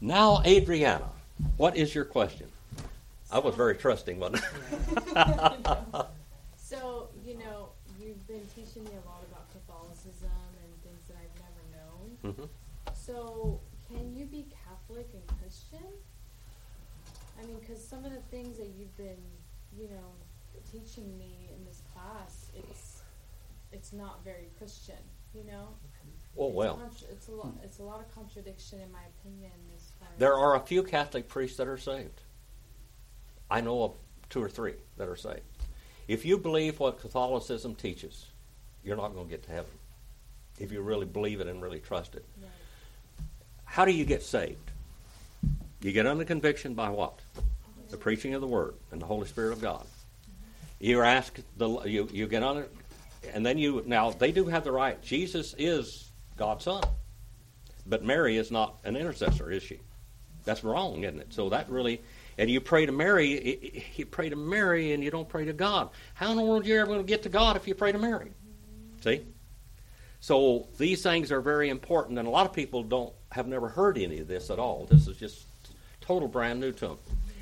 Now, Adriana, what is your question? I was very trusting, wasn't I? So, you've been teaching me a lot about Catholicism and things that I've never known. Mm-hmm. So, can you be Catholic and Christian? I mean, because some of the things that you've been, teaching me in this class, it's not very Christian, Oh, well. It's a lot of contradiction, in my opinion. As far as There are a few Catholic priests that are saved. I know of 2 or 3 that are saved. If you believe what Catholicism teaches, you're not going to get to heaven. If you really believe it and really trust it. Right. How do you get saved? You get under conviction by what? The preaching of the Word and the Holy Spirit of God. You're asked, you get on it, and then now they do have the right. Jesus is God's Son. But Mary is not an intercessor, is she? That's wrong, isn't it? So that really, and you pray to Mary, you pray to Mary and you don't pray to God. How in the world are you ever going to get to God if you pray to Mary? See? So these things are very important, and a lot of people have never heard any of this at all. This is just total brand new to them.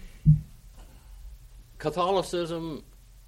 Catholicism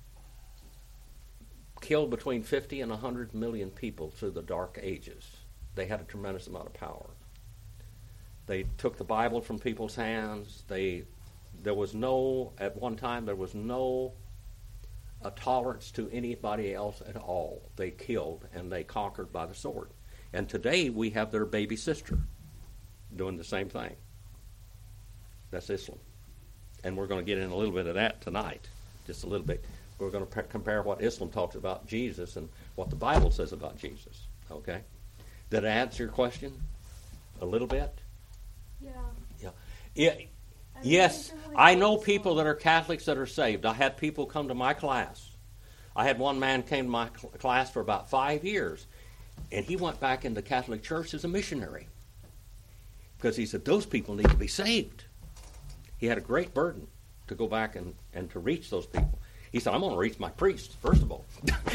killed between 50 and 100 million people through the Dark Ages. They had a tremendous amount of power. They took the Bible from people's hands. At one time, there was no tolerance to anybody else at all. They killed and they conquered by the sword. And today we have their baby sister doing the same thing. That's Islam. And we're going to get in a little bit of that tonight, just a little bit. We're going to compare what Islam talks about Jesus and what the Bible says about Jesus. Okay? Did I answer your question a little bit? Yeah. Yes, I know people that are Catholics that are saved. I had people come to my class. I had one man came to my class for about 5 years, and he went back into the Catholic Church as a missionary because he said, those people need to be saved. He had a great burden to go back and to reach those people. He said, I'm going to reach my priests, first of all.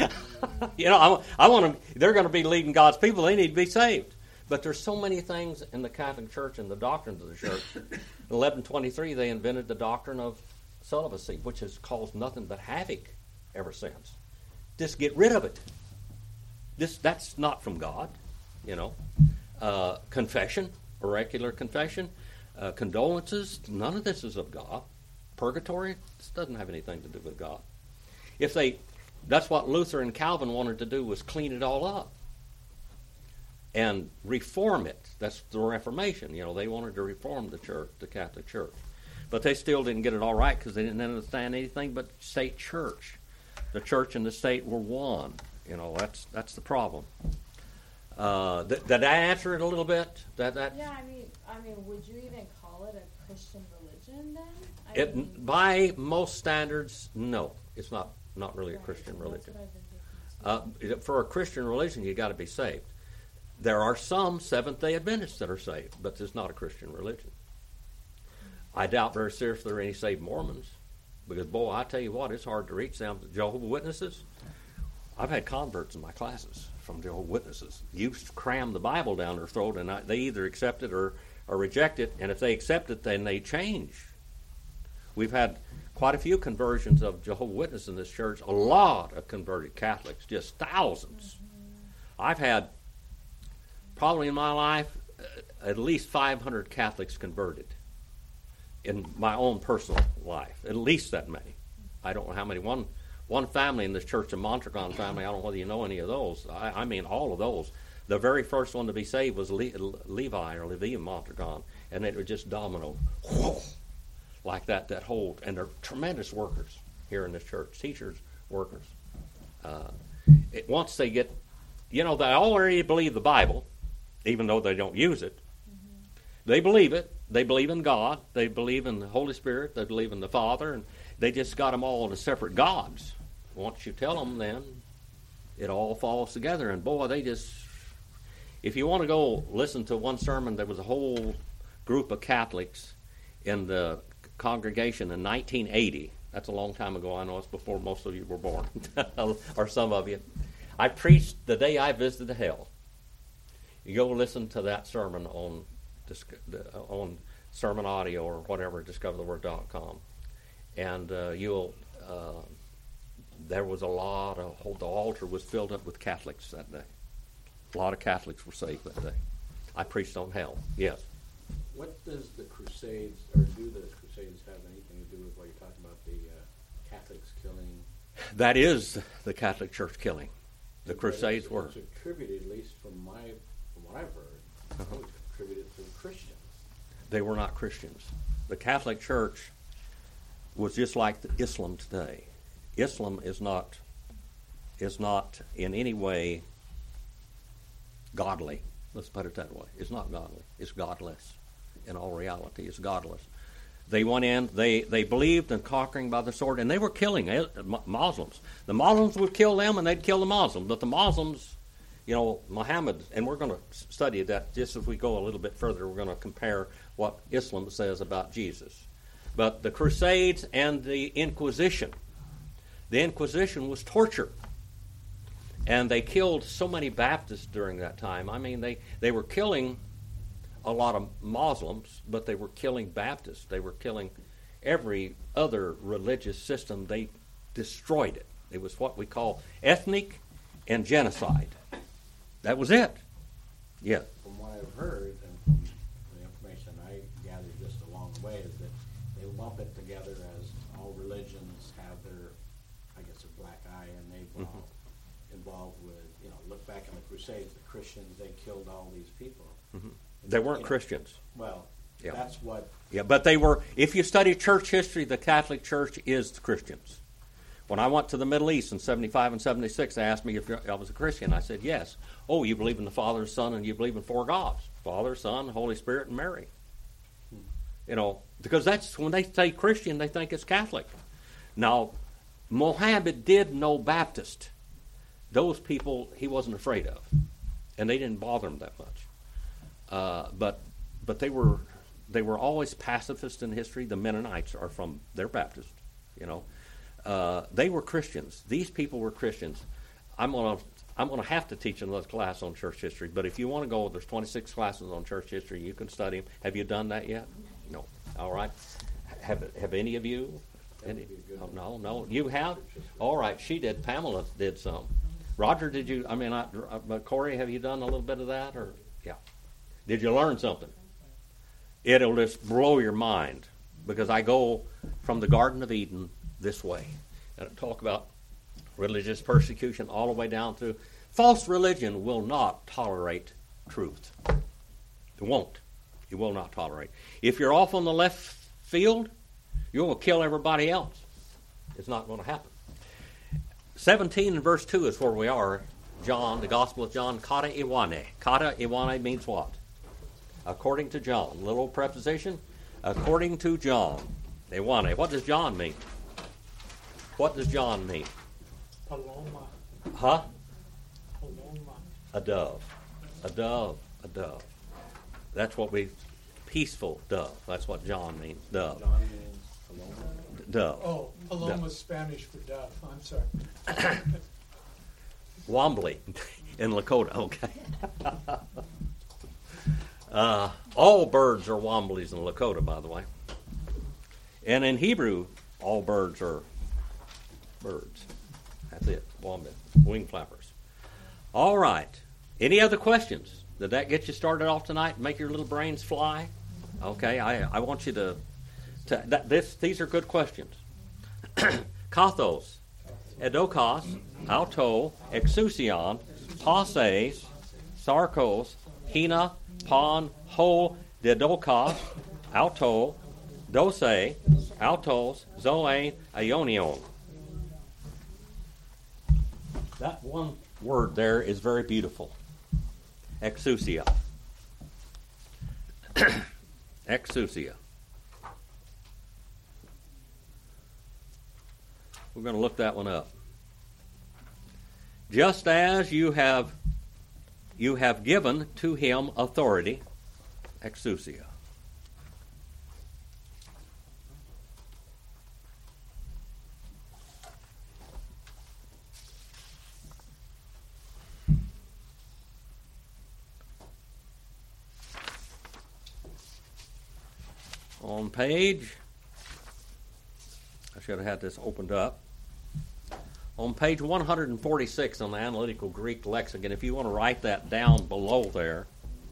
I want them, they're going to be leading God's people. They need to be saved. But there's so many things in the Catholic Church and the doctrines of the church. In 1123, they invented the doctrine of celibacy, which has caused nothing but havoc ever since. Just get rid of it. That's not from God, Confession, oracular confession, condolences, none of this is of God. Purgatory, this doesn't have anything to do with God. That's what Luther and Calvin wanted to do, was clean it all up and reform it. That's the Reformation. They wanted to reform the church, the Catholic Church. But they still didn't get it all right because they didn't understand anything but state church. The church and the state were one. That's the problem. Did I answer it a little bit? Yeah, I mean, would you even call it a Christian religion then? By most standards, no. It's not really a Christian religion. For a Christian religion, you got to be saved. There are some Seventh-day Adventists that are saved, but it's not a Christian religion. I doubt very seriously there are any saved Mormons, because, boy, I tell you what, it's hard to reach them. Jehovah's Witnesses, I've had converts in my classes from Jehovah's Witnesses. You cram the Bible down their throat, and they either accept it or reject it, and if they accept it, then they change. We've had quite a few conversions of Jehovah's Witnesses in this church, a lot of converted Catholics, just thousands. I've had, probably in my life, at least 500 Catholics converted in my own personal life, at least that many. I don't know how many. One family in this church, the Mondragon family, I don't know whether you know any of those. I mean all of those. The very first one to be saved was Levi or Levi Mondragon, and it was just domino, like that whole, and they're tremendous workers here in this church, teachers, workers. Once they get, they already believe the Bible, even though they don't use it. They believe it. They believe in God. They believe in the Holy Spirit. They believe in the Father, and they just got them all into separate gods. Once you tell them, then it all falls together. And boy, if you want to go listen to one sermon, there was a whole group of Catholics in the congregation in 1980. That's a long time ago. I know it's before most of you were born, or some of you. I preached the day I visited hell. You go listen to that sermon on sermon audio or whatever, discovertheword.com. And you'll, there was a lot of, the altar was filled up with Catholics that day. A lot of Catholics were saved that day. I preached on hell, yes. What does the Crusades, or do the Crusades have anything to do with what you're talking about, the Catholics killing? That is the Catholic Church killing. The Crusades were. It's attributed, at least from what I've heard, it was attributed to Christians. They were not Christians. The Catholic Church was just like Islam today. Islam is not in any way godly. Let's put it that way. It's not godly. It's godless. In all reality, it's godless. They went in, they believed in conquering by the sword, and they were killing Muslims. The Muslims would kill them, and they'd kill the Muslims. But the Muslims, Muhammad, and we're going to study that just as we go a little bit further. We're going to compare what Islam says about Jesus. But the Crusades and the Inquisition was torture. And they killed so many Baptists during that time. I mean, they were killing a lot of Muslims, but they were killing Baptists. They were killing every other religious system. They destroyed it. It was what we call ethnic and genocide. That was it. Yeah. From what I've heard, and from the information I gathered just along the way, is that they lump it together as all religions have their, I guess, their black eye, and they involved with, look back in the Crusades, the Christians, they killed all these people. Mm-hmm. They weren't Christians. Well, yeah. That's what... Yeah, but they were, if you study church history, the Catholic Church is the Christians. When I went to the Middle East in 75 and 76, they asked me if I was a Christian. I said, yes. Oh, you believe in the Father, Son, and you believe in four gods. Father, Son, Holy Spirit, and Mary. Because that's, when they say Christian, they think it's Catholic. Now, Mohammed did know Baptist. Those people he wasn't afraid of. And they didn't bother him that much. But they were always pacifist in history. The Mennonites they're Baptist, They were Christians. These people were Christians. I'm gonna have to teach another class on church history. But if you want to go, there's 26 classes on church history. You can study them. Have you done that yet? No. All right. Have any of you? Oh, no. You have? All right. She did. Pamela did some. Roger, did you? Corey, have you done a little bit of that? Or yeah. Did you learn something? It'll just blow your mind, because I go from the Garden of Eden this way, and I talk about religious persecution all the way down through. False religion will not tolerate truth. It won't. It will not tolerate. If you're off on the left field, you will kill everybody else. It's not going to happen. 17 and verse 2 is where we are. John, the Gospel of John, kata iwane. Kata iwane means what? According to John. Little preposition. According to John. Iwane. What does John mean? What does John mean? Paloma. Huh? Paloma. A dove. A dove. A dove. That's what peaceful dove. That's what John means. Dove. John means Paloma. Dove. Oh, Paloma's Spanish for dove. I'm sorry. Wombly in Lakota. Okay. All birds are womblies in Lakota, by the way. And in Hebrew, all birds are birds. That's it. Wombat. Wing flappers. All right. Any other questions? Did that get you started off tonight and make your little brains fly? Okay. I want you to these are good questions. Kathos, edokos, auto, exousion, pauses, sarkos, hina, pon, ho, dedokos, auto, dose, autos, zoe, aionion. That one word there is very beautiful. Exousia. Exousia. We're going to look that one up. Just as you have given to him authority, exousia. on page, I should have had this opened up. On page 146 on the Analytical Greek Lexicon, if you want to write that down below there,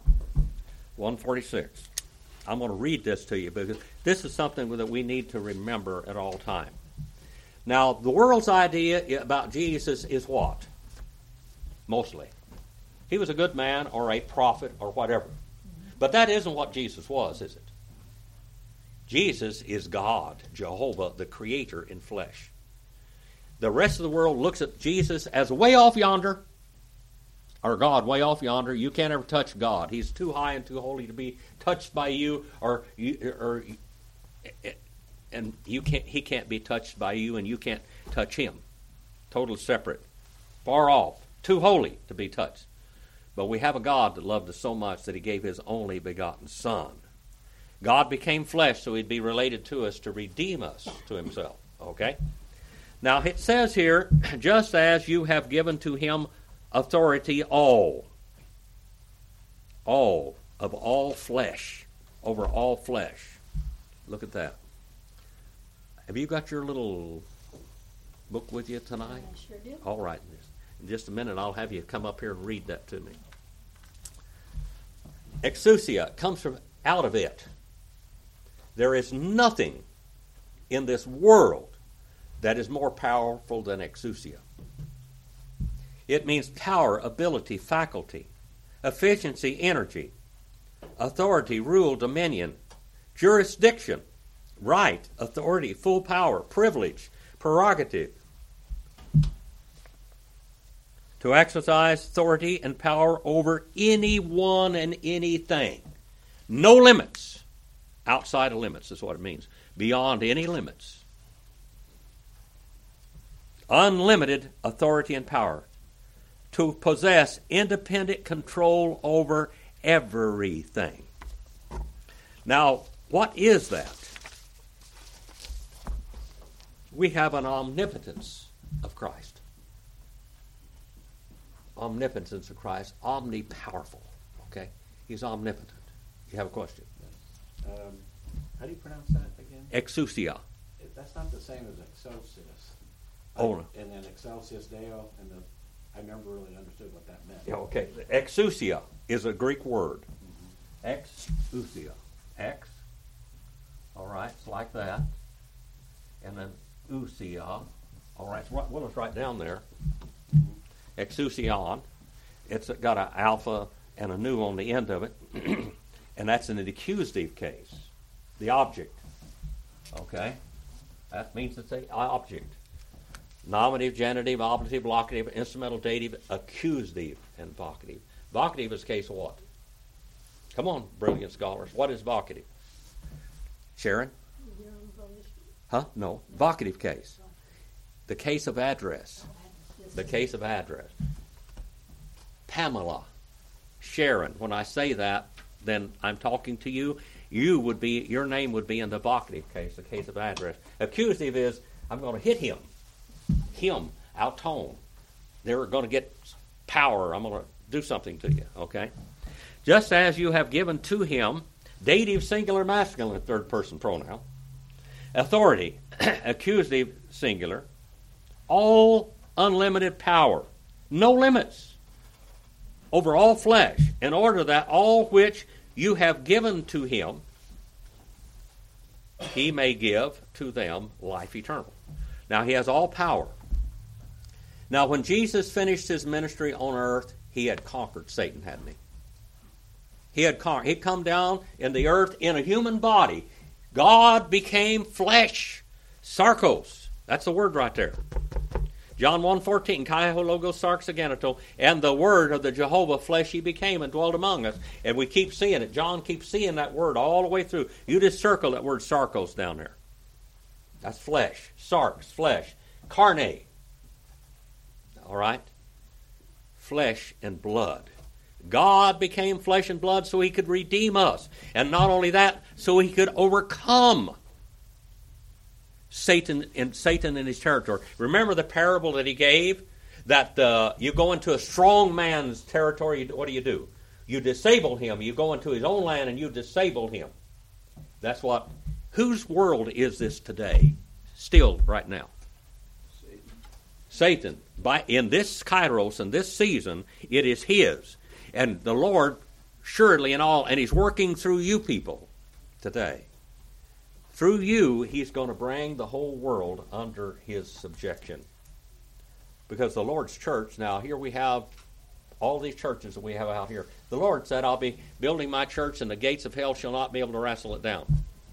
146. I'm going to read this to you because this is something that we need to remember at all time. Now, the world's idea about Jesus is what? Mostly. He was a good man or a prophet or whatever. But that isn't what Jesus was, is it? Jesus is God, Jehovah, the Creator in flesh. The rest of the world looks at Jesus as way off yonder, or God way off yonder. You can't ever touch God. He's too high and too holy to be touched by you, and you can't. He can't be touched by you, and you can't touch him. Totally separate, far off, too holy to be touched. But we have a God that loved us so much that he gave his only begotten Son. God became flesh so he'd be related to us to redeem us to himself. Okay? Now it says here, just as you have given to him authority of all flesh, over all flesh. Look at that. Have you got your little book with you tonight? I sure do. All right. In just a minute, I'll have you come up here and read that to me. Exousia comes from out of it. There is nothing in this world that is more powerful than exousia. It means power, ability, faculty, efficiency, energy, authority, rule, dominion, jurisdiction, right, authority, full power, privilege, prerogative. To exercise authority and power over anyone and anything. No limits. Outside of limits is what it means. Beyond any limits. Unlimited authority and power. To possess independent control over everything. Now, what is that? We have an omnipotence of Christ. Omnipotence of Christ, omnipowerful. Okay? He's omnipotent. You have a question? How do you pronounce that again? Exousia. That's not the same as excelsis. Oh, no. And then excelsis Deo, and I never really understood what that meant. Yeah, okay. Exousia is a Greek word. Exousia. Ex. All right, it's like that. And then ousia. All right, well, it's right down there. Exousion. It's got an alpha and a nu on the end of it. And that's in the accusative case. The object. Okay? That means it's an object. Nominative, genitive, ablative, locative, instrumental, dative, accusative, and vocative. Vocative is case of what? Come on, brilliant scholars. What is vocative? Sharon? Huh? No. Vocative case. The case of address. The case of address. Pamela. Sharon. When I say that, then I'm talking to you. Your name would be in the vocative case, the case of address. Accusative is, I'm going to hit him. Him, out tone. They're going to get power. I'm going to do something to you, okay? Just as you have given to him, dative, singular, masculine, third person pronoun, authority, accusative, singular, all unlimited power, no limits, over all flesh, in order that all which you have given to him, he may give to them life eternal. Now, he has all power. Now, when Jesus finished his ministry on earth, he had conquered Satan, hadn't he? He'd come down in the earth in a human body. God became flesh. Sarkos. That's the word right there. John 1:14, Kai ho logos sarx aganato, and the word of the Jehovah flesh he became and dwelt among us. And we keep seeing it. John keeps seeing that word all the way through. You just circle that word sarkos down there. That's flesh. Sarx, flesh. Carne. All right? Flesh and blood. God became flesh and blood so he could redeem us. And not only that, so he could overcome Satan in his territory. Remember the parable that he gave? That you go into a strong man's territory, what do? You disable him. You go into his own land and you disable him. That's what. Whose world is this today? Still, right now. Satan. In this kairos, in this season, it is his. And the Lord, surely in all, and he's working through you people today. Through you, he's going to bring the whole world under his subjection. Because the Lord's church, now here we have all these churches that we have out here. The Lord said, I'll be building my church and the gates of hell shall not be able to wrestle it down.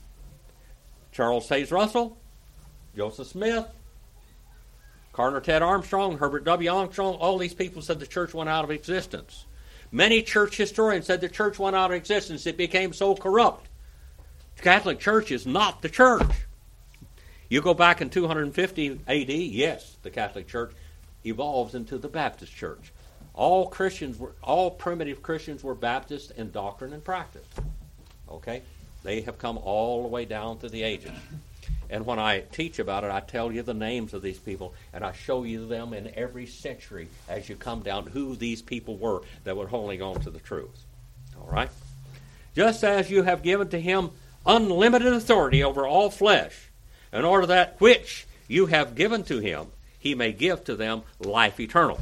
Charles Taze Russell, Joseph Smith, Cardinal Ted Armstrong, Herbert W. Armstrong, all these people said the church went out of existence. Many church historians said the church went out of existence. It became so corrupt. The Catholic Church is not the church. You go back in 250 AD, yes, the Catholic Church evolves into the Baptist Church. All primitive Christians were Baptist in doctrine and practice. Okay? They have come all the way down through the ages. And when I teach about it, I tell you the names of these people, and I show you them in every century as you come down to who these people were that were holding on to the truth. All right? Just as you have given to him unlimited authority over all flesh, in order that which you have given to him, he may give to them life eternal.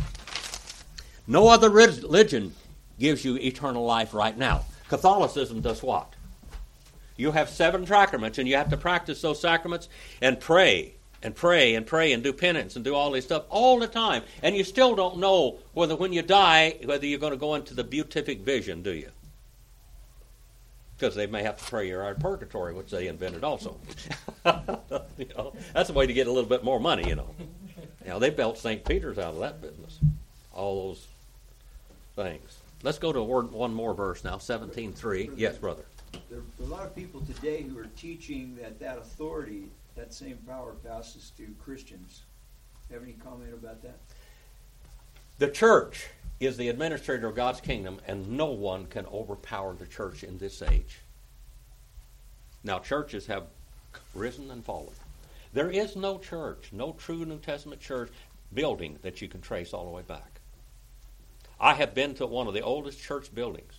No other religion gives you eternal life right now. Catholicism does what? You have 7 sacraments, and you have to practice those sacraments and pray and pray and pray and do penance and do all this stuff all the time. And you still don't know whether when you die, whether you're going to go into the beatific vision, do you? Because they may have to pray you out of purgatory, which they invented also. That's a way to get a little bit more money, they built St. Peter's out of that business. All those things. Let's go to one more verse now, 17:3. Yes, brother. There are a lot of people today who are teaching that authority, that same power passes to Christians. Have any comment about that? The church is the administrator of God's kingdom, and no one can overpower the church in this age. Now, churches have risen and fallen. There is no church, no true New Testament church building that you can trace all the way back. I have been to one of the oldest church buildings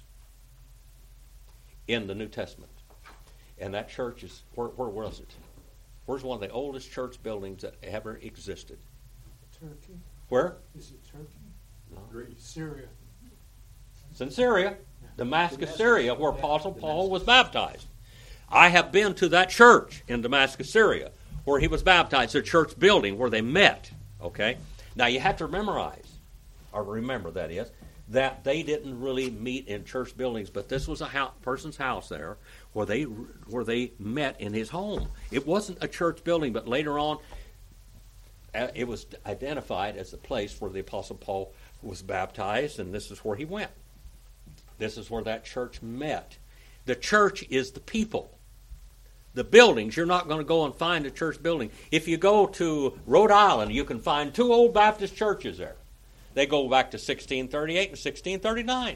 in the New Testament. And that church is, where was it? Where's one of the oldest church buildings that ever existed? Turkey. Where? Is it Turkey? No. Greece. Syria. It's in Syria, Damascus, Syria, where Apostle Paul was baptized. I have been to that church in Damascus, Syria, where he was baptized, a church building where they met. Okay? Now you have to remember that they didn't really meet in church buildings, but this was a person's house there where they met in his home. It wasn't a church building, but later on it was identified as the place where the Apostle Paul was baptized, and this is where he went. This is where that church met. The church is the people. The buildings, you're not going to go and find a church building. If you go to Rhode Island, you can find 2 old Baptist churches there. They go back to 1638 and 1639.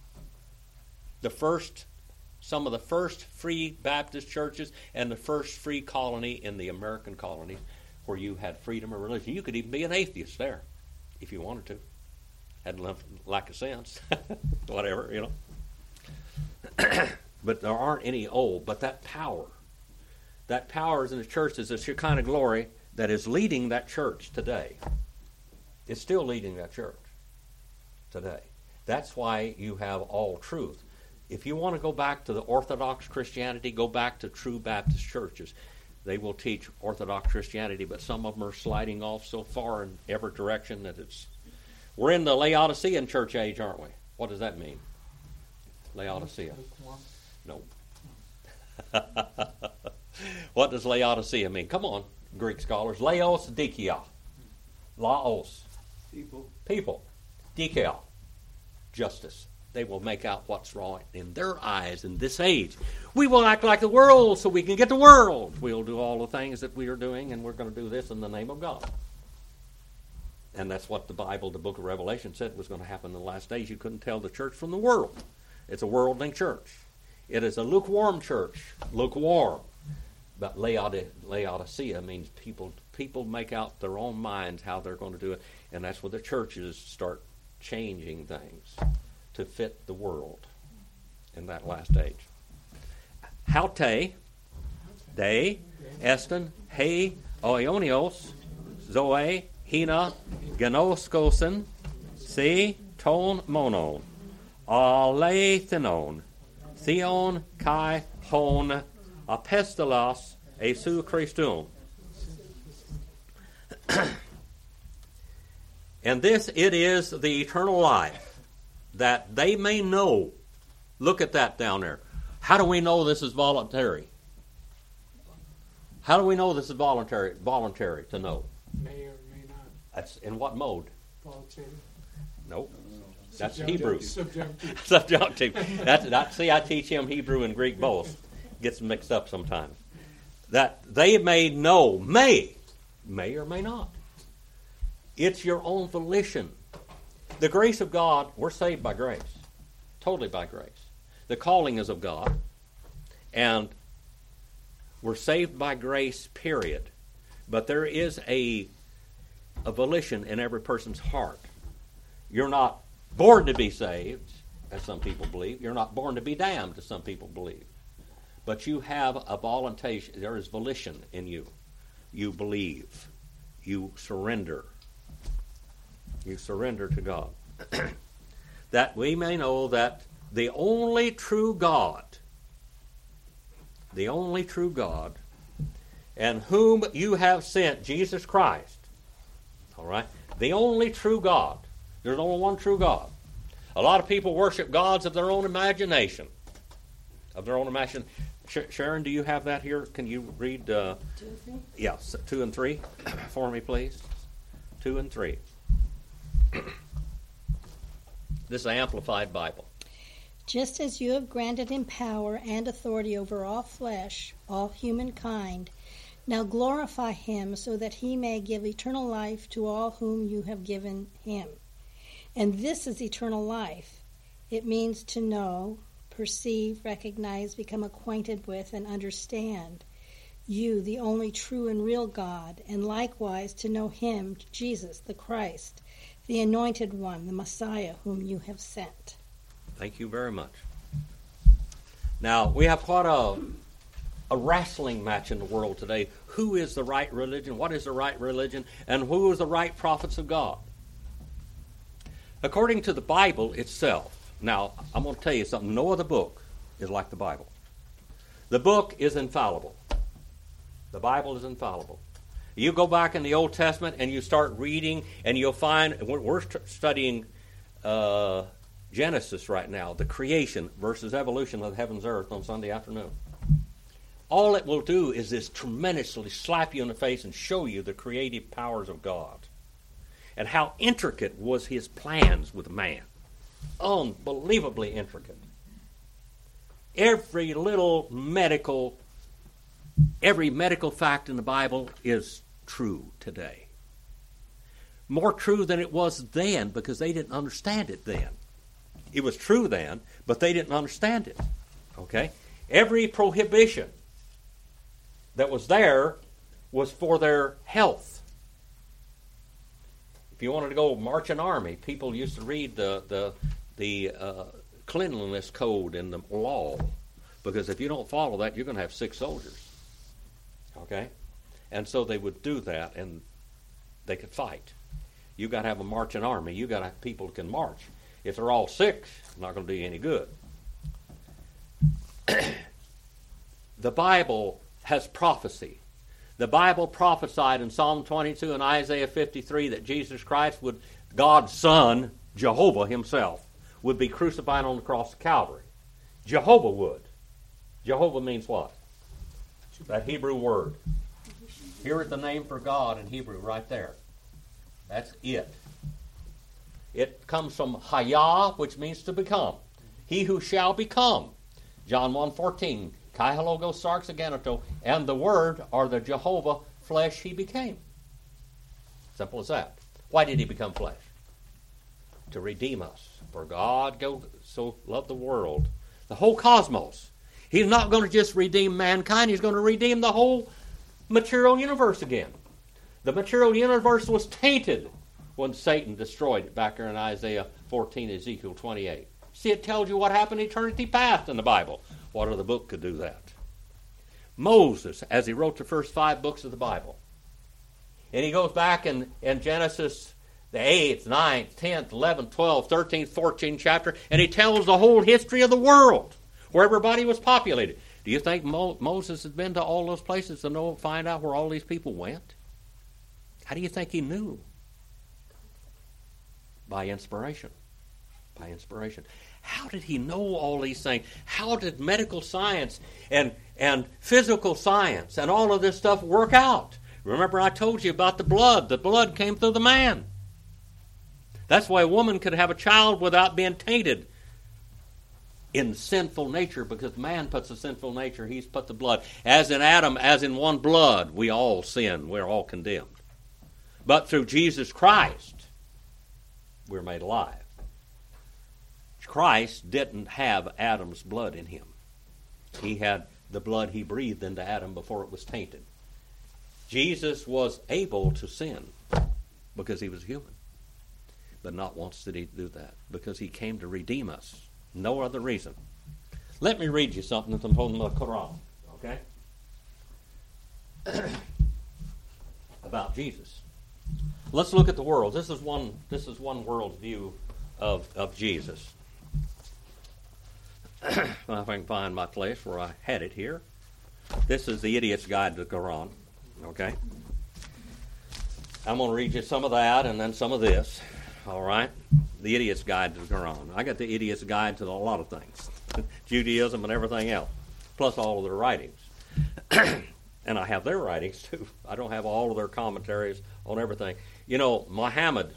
Some of the first free Baptist churches and the first free colony in the American colonies where you had freedom of religion. You could even be an atheist there if you wanted to. Had lack of sense. Whatever, But there aren't any old. But that power is in the church is the Shekinah glory that is leading that church today. It's still leading that church today. That's why you have all truth. If you want to go back to the Orthodox Christianity, go back to true Baptist churches. They will teach Orthodox Christianity, but some of them are sliding off so far in every direction that we're in the Laodicean church age, aren't we? What does that mean? Laodicea. No. What does Laodicea mean? Come on, Greek scholars. Laos, dikia. Laos. People. Dikia. Justice. They will make out what's wrong in their eyes in this age. We will act like the world so we can get the world. We'll do all the things that we are doing, and we're going to do this in the name of God. And that's what the Bible, the book of Revelation, said was going to happen in the last days. You couldn't tell the church from the world. It's a worldling church. It is a lukewarm church. Lukewarm. But Laodicea means people make out their own minds how they're going to do it. And that's where the churches start changing things to fit the world in that last age. Haute De, Eston, He, Oionios, Zoe, Hina, Genoskosen, Si, Ton, Monon, Alethinon, Theon, Kai, Hon, Apestolos, Esu Christum. And this it is the eternal life, that they may know. Look at that down there. How do we know this is voluntary? How do we know this is voluntary? Voluntary to know. May or may not. That's in what mode? Voluntary. Nope. That's Subjunctive. Hebrew. Subjunctive. Subjunctive. See, I teach him Hebrew and Greek both. Gets mixed up sometimes. That they may know, may or may not. It's your own volition. The grace of God, we're saved by grace. Totally by grace. The calling is of God. And we're saved by grace, period. But there is a volition in every person's heart. You're not born to be saved, as some people believe. You're not born to be damned, as some people believe. But you have a voluntation. There is volition in you. You believe. You surrender. You surrender to God. That we may know that the only true God, and whom you have sent, Jesus Christ, all right, the only true God. There's only one true God. A lot of people worship gods of their own imagination. Sharon, do you have that here? Can you read? 2 and 3? Yes, 2 and 3 for me, please. 2 and 3. This is an Amplified Bible. Just as you have granted him power and authority over all flesh, all humankind, now glorify him so that he may give eternal life to all whom you have given him. And this is eternal life. It means to know, perceive, recognize, become acquainted with, and understand you, the only true and real God, and likewise to know him, Jesus, the Christ, the Anointed One, the Messiah, whom you have sent. Thank you very much. Now, we have quite a wrestling match in the world today. Who is the right religion? What is the right religion? And who is the right prophets of God? According to the Bible itself, now, I'm going to tell you something. No other book is like the Bible. The book is infallible. The Bible is infallible. You go back in the Old Testament and you start reading, and you'll find, we're studying Genesis right now, the creation versus evolution of the heavens and earth on Sunday afternoon. All it will do is this tremendously slap you in the face and show you the creative powers of God and how intricate was his plans with man. Unbelievably intricate. Every medical fact in the Bible is true today. More true than it was then, because they didn't understand it then. It was true then, but they didn't understand it. Okay? Every prohibition that was there was for their health. If you wanted to go march an army, people used to read the cleanliness code in the law, because if you don't follow that, you're going to have sick soldiers. Okay? And so they would do that, and they could fight. You got to have a marching army. You got to have people who can march. If they're all sick, it's not going to do you any good. The Bible has prophecy. The Bible prophesied in Psalm 22 and Isaiah 53 that Jesus Christ would, God's Son, Jehovah himself, would be crucified on the cross of Calvary. Jehovah would. Jehovah means what? That Hebrew word. Here is the name for God in Hebrew right there. That's it. It comes from Hayah, which means to become. He who shall become. John 1:14. Kai halogos sarx aganato, and the Word, or the Jehovah, flesh he became. Simple as that. Why did he become flesh? To redeem us. For God so loved the world, the whole cosmos. He's not going to just redeem mankind, he's going to redeem the whole material universe again. The material universe was tainted when Satan destroyed it back there in Isaiah 14, Ezekiel 28. See, it tells you what happened eternity past in the Bible. What other book could do that? Moses as he wrote the first 5 books of the Bible. And he goes back in Genesis, the 8th, 9th, 10th, 11th, 12th, 13th, 14th chapter, and he tells the whole history of the world, where everybody was populated. Do you think Moses had been to all those places to find out where all these people went? How do you think he knew? By inspiration. By inspiration. How did he know all these things? How did medical science and physical science and all of this stuff work out? Remember I told you about the blood. The blood came through the man. That's why a woman could have a child without being tainted in sinful nature, because man puts the sinful nature, he's put the blood. As in Adam, as in one blood, we all sin, we're all condemned. But through Jesus Christ, we're made alive. Christ didn't have Adam's blood in him. He had the blood he breathed into Adam before it was tainted. Jesus was able to sin because he was human. But not once did he do that, because he came to redeem us. No other reason. Let me read you something from the Quran, okay? About Jesus. Let's look at the world. This is one world view of Jesus. If I can find my place where I had it here. This is the Idiot's Guide to the Quran, okay? I'm going to read you some of that and then some of this, all right? The Idiot's Guide to the Quran. I got the Idiot's Guide to a lot of things, Judaism and everything else, plus all of their writings. And I have their writings, too. I don't have all of their commentaries on everything. You know, Muhammad,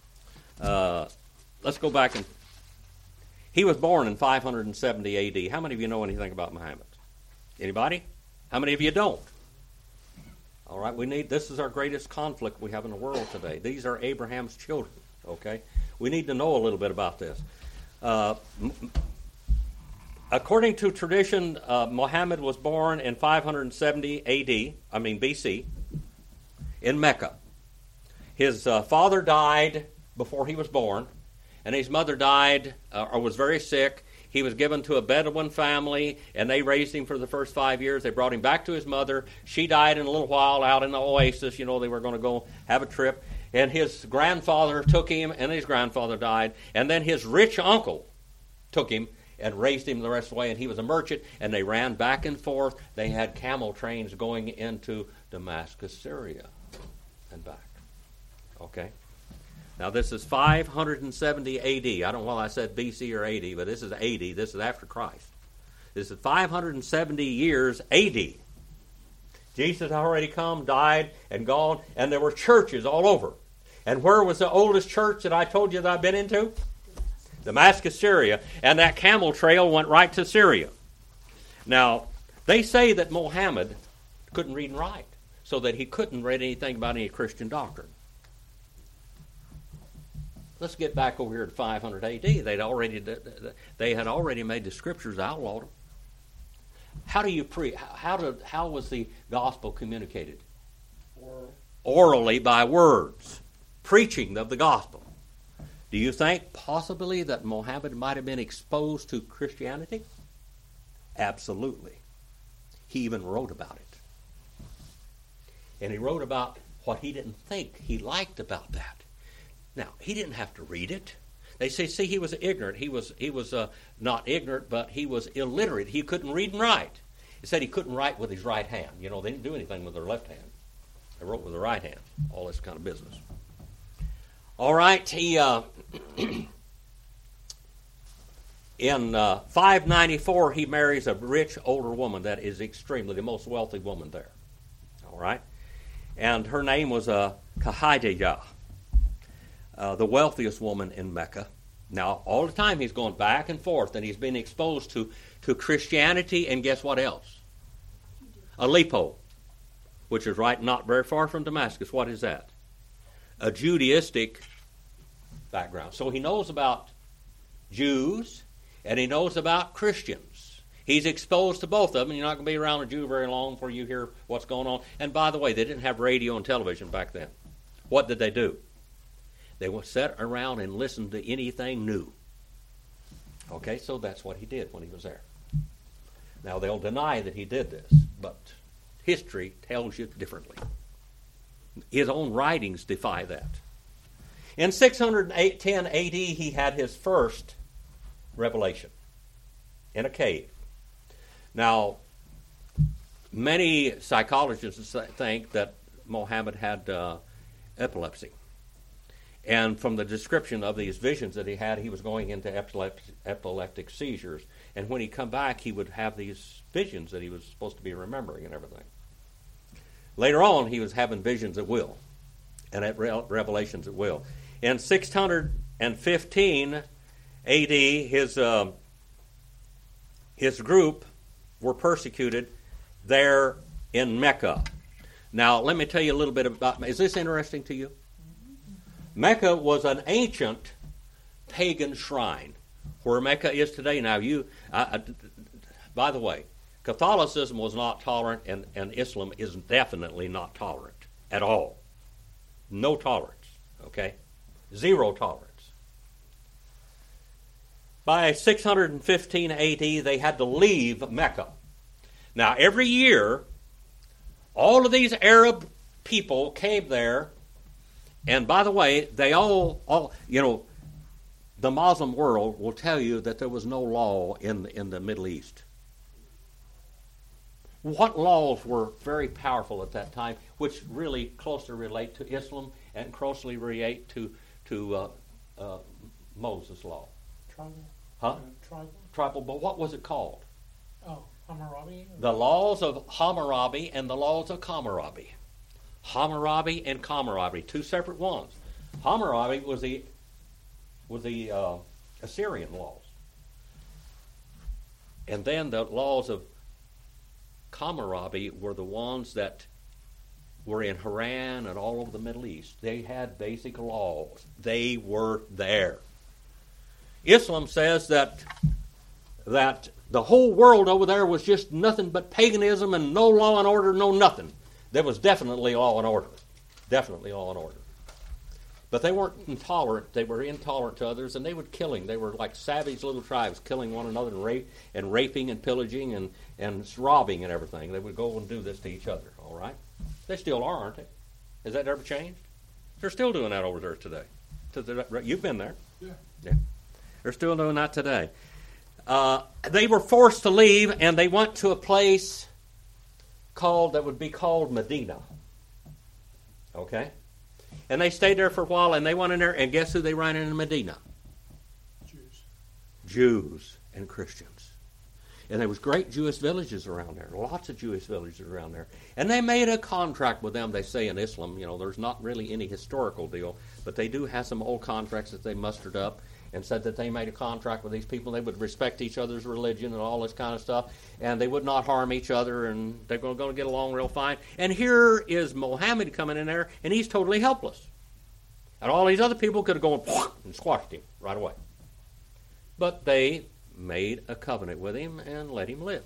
let's go back and... He was born in 570 A.D. How many of you know anything about Muhammad? Anybody? How many of you don't? All right, this is our greatest conflict we have in the world today. These are Abraham's children, okay? We need to know a little bit about this. According to tradition, Muhammad was born in 570 BC, in Mecca. His father died before he was born, and his mother died or was very sick. He was given to a Bedouin family, and they raised him for the first 5 years. They brought him back to his mother. She died in a little while out in the oasis. You know, they were going to go have a trip. And his grandfather took him, and his grandfather died. And then his rich uncle took him and raised him the rest of the way. And he was a merchant, and they ran back and forth. They had camel trains going into Damascus, Syria, and back. Okay? Now, this is 570 A.D. I don't know why I said B.C. or A.D., but this is A.D. This is after Christ. This is 570 years A.D. Jesus had already come, died, and gone, and there were churches all over. And where was the oldest church that I told you that I've been into? Damascus, Syria. And that camel trail went right to Syria. Now, they say that Muhammad couldn't read and write, so that he couldn't read anything about any Christian doctrine. Let's get back over here to 500 A.D. They had already made the scriptures outlawed them. How do you preach? How was the gospel communicated? Orally, by words, preaching of the gospel. Do you think possibly that Muhammad might have been exposed to Christianity? Absolutely. He even wrote about it. And he wrote about what he didn't think he liked about that. Now, he didn't have to read it. They say, see, he was ignorant. He was not ignorant, but he was illiterate. He couldn't read and write. He said he couldn't write with his right hand. You know, they didn't do anything with their left hand. They wrote with their right hand. All this kind of business. All right, he in 594 he marries a rich older woman that is extremely the most wealthy woman there. All right, and her name was Khadijah. The wealthiest woman in Mecca. Now, all the time he's going back and forth, and he's been exposed to Christianity, and guess what else? Aleppo, which is right not very far from Damascus. What is that? A Judaistic background. So he knows about Jews, and he knows about Christians. He's exposed to both of them. You're not going to be around a Jew very long before you hear what's going on. And by the way, they didn't have radio and television back then. What did they do? They would sit around and listen to anything new. Okay, so that's what he did when he was there. Now, they'll deny that he did this, but history tells you differently. His own writings defy that. In 610 AD, he had his first revelation in a cave. Now, many psychologists think that Muhammad had epilepsy. And from the description of these visions that he had, he was going into epileptic seizures. And when he come back, he would have these visions that he was supposed to be remembering and everything. Later on, he was having visions at will and at revelations at will. In 615 AD, his group were persecuted there in Mecca. Now, let me tell you a little bit about, is this interesting to you? Mecca was an ancient pagan shrine, where Mecca is today. Now, by the way, Catholicism was not tolerant, and Islam is definitely not tolerant at all. No tolerance, okay? Zero tolerance. By 615 AD, they had to leave Mecca. Now, every year, all of these Arab people came there, and by the way, they all the Muslim world will tell you that there was no law in the Middle East. What laws were very powerful at that time, which really closely relate to Islam and closely relate to Moses' law? Tribal? Huh? Tribal? Tribal, but what was it called? Oh, Hammurabi? The laws of Hammurabi and the laws of Hammurabi. Hammurabi and Hammurabi, two separate ones. Hammurabi was the Assyrian laws. And then the laws of Hammurabi were the ones that were in Haran and all over the Middle East. They had basic laws. They were there. Islam says that the whole world over there was just nothing but paganism and no law and order, no nothing. There was definitely law and order. Definitely law and order. But they weren't intolerant. They were intolerant to others, and they would killing. They were like savage little tribes, killing one another and raping and pillaging and robbing and everything. They would go and do this to each other, all right? They still are, aren't they? Has that ever changed? They're still doing that over there today. You've been there. Yeah. They're still doing that today. They were forced to leave, and they went to a place that would be called Medina. Okay? And they stayed there for a while, and they went in there, and guess who they ran into Medina? Jews and Christians. And there was great Jewish villages around there, lots of Jewish villages around there. And they made a contract with them, they say in Islam. There's not really any historical deal, but they do have some old contracts that they mustered up and said that they made a contract with these people. They would respect each other's religion and all this kind of stuff, and they would not harm each other, and they're going to get along real fine. And here is Muhammad coming in there, and he's totally helpless. And all these other people could have gone and squashed him right away. But they made a covenant with him and let him live.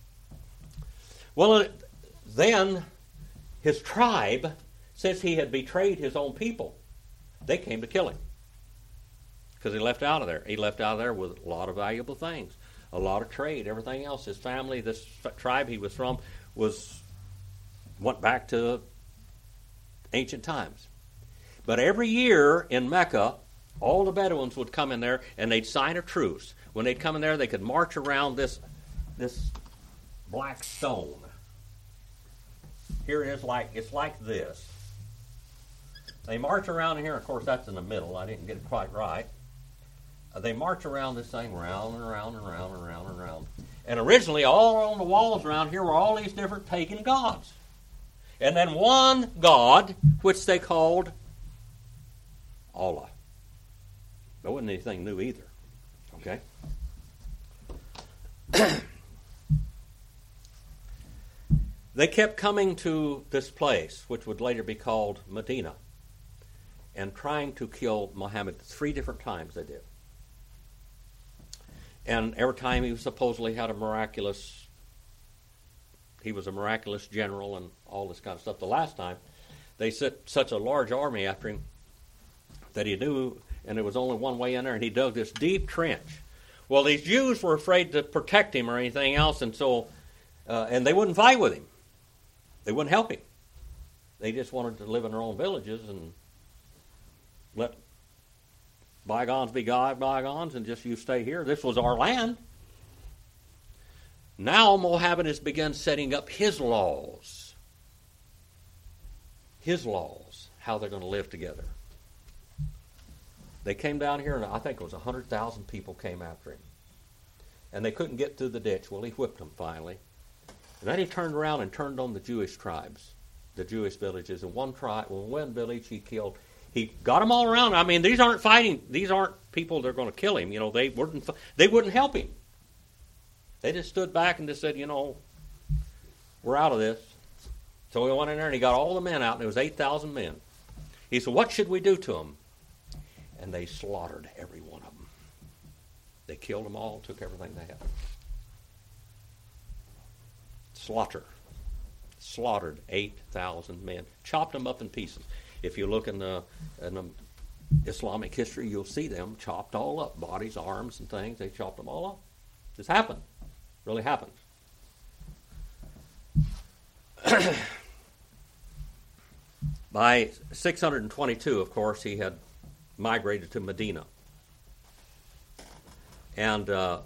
Well, then his tribe, since he had betrayed his own people, they came to kill him. Because he left out of there. He left out of there with a lot of valuable things, a lot of trade, everything else. His family, this tribe he was from, went back to ancient times. But every year in Mecca, all the Bedouins would come in there and they'd sign a truce. When they'd come in there, they could march around this black stone. Here it is, it's like this. They march around here. Of course, that's in the middle. I didn't get it quite right. They march around this thing round and round and round and round and round. And originally, all on the walls around here were all these different pagan gods. And then one god, which they called Allah. There wasn't anything new either. Okay? They kept coming to this place, which would later be called Medina, and trying to kill Muhammad 3 different times they did. And every time he supposedly had he was a miraculous general and all this kind of stuff. The last time, they set such a large army after him that he knew, and there was only one way in there, and he dug this deep trench. Well, these Jews were afraid to protect him or anything else, and so And they wouldn't fight with him. They wouldn't help him. They just wanted to live in their own villages and let bygones be bygones, and just you stay here. This was our land. Now Mohammed has begun setting up his laws. His laws, how they're going to live together. They came down here, and I think it was 100,000 people came after him. And they couldn't get through the ditch. Well, he whipped them finally. And then he turned around and turned on the Jewish tribes, the Jewish villages. And one village he killed. He got them all around. I mean, these aren't fighting. These aren't people that are going to kill him. You know, they wouldn't help him. They just stood back and just said, you know, we're out of this. So he went in there and he got all the men out, and it was 8,000 men. He said, what should we do to them? And they slaughtered every one of them. They killed them all, took everything they had. Slaughtered 8,000 men. Chopped them up in pieces. If you look in the Islamic history, you'll see them chopped all up. Bodies, arms, and things. They chopped them all up. This happened. Really happened. By 622, of course, he had migrated to Medina. And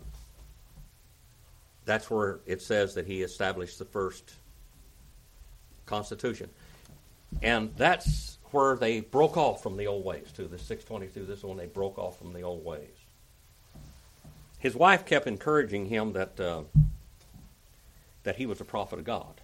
that's where it says that he established the first constitution. And that's where they broke off from the old ways, too. The 622, this is when they broke off from the old ways. His wife kept encouraging him that he was a prophet of God.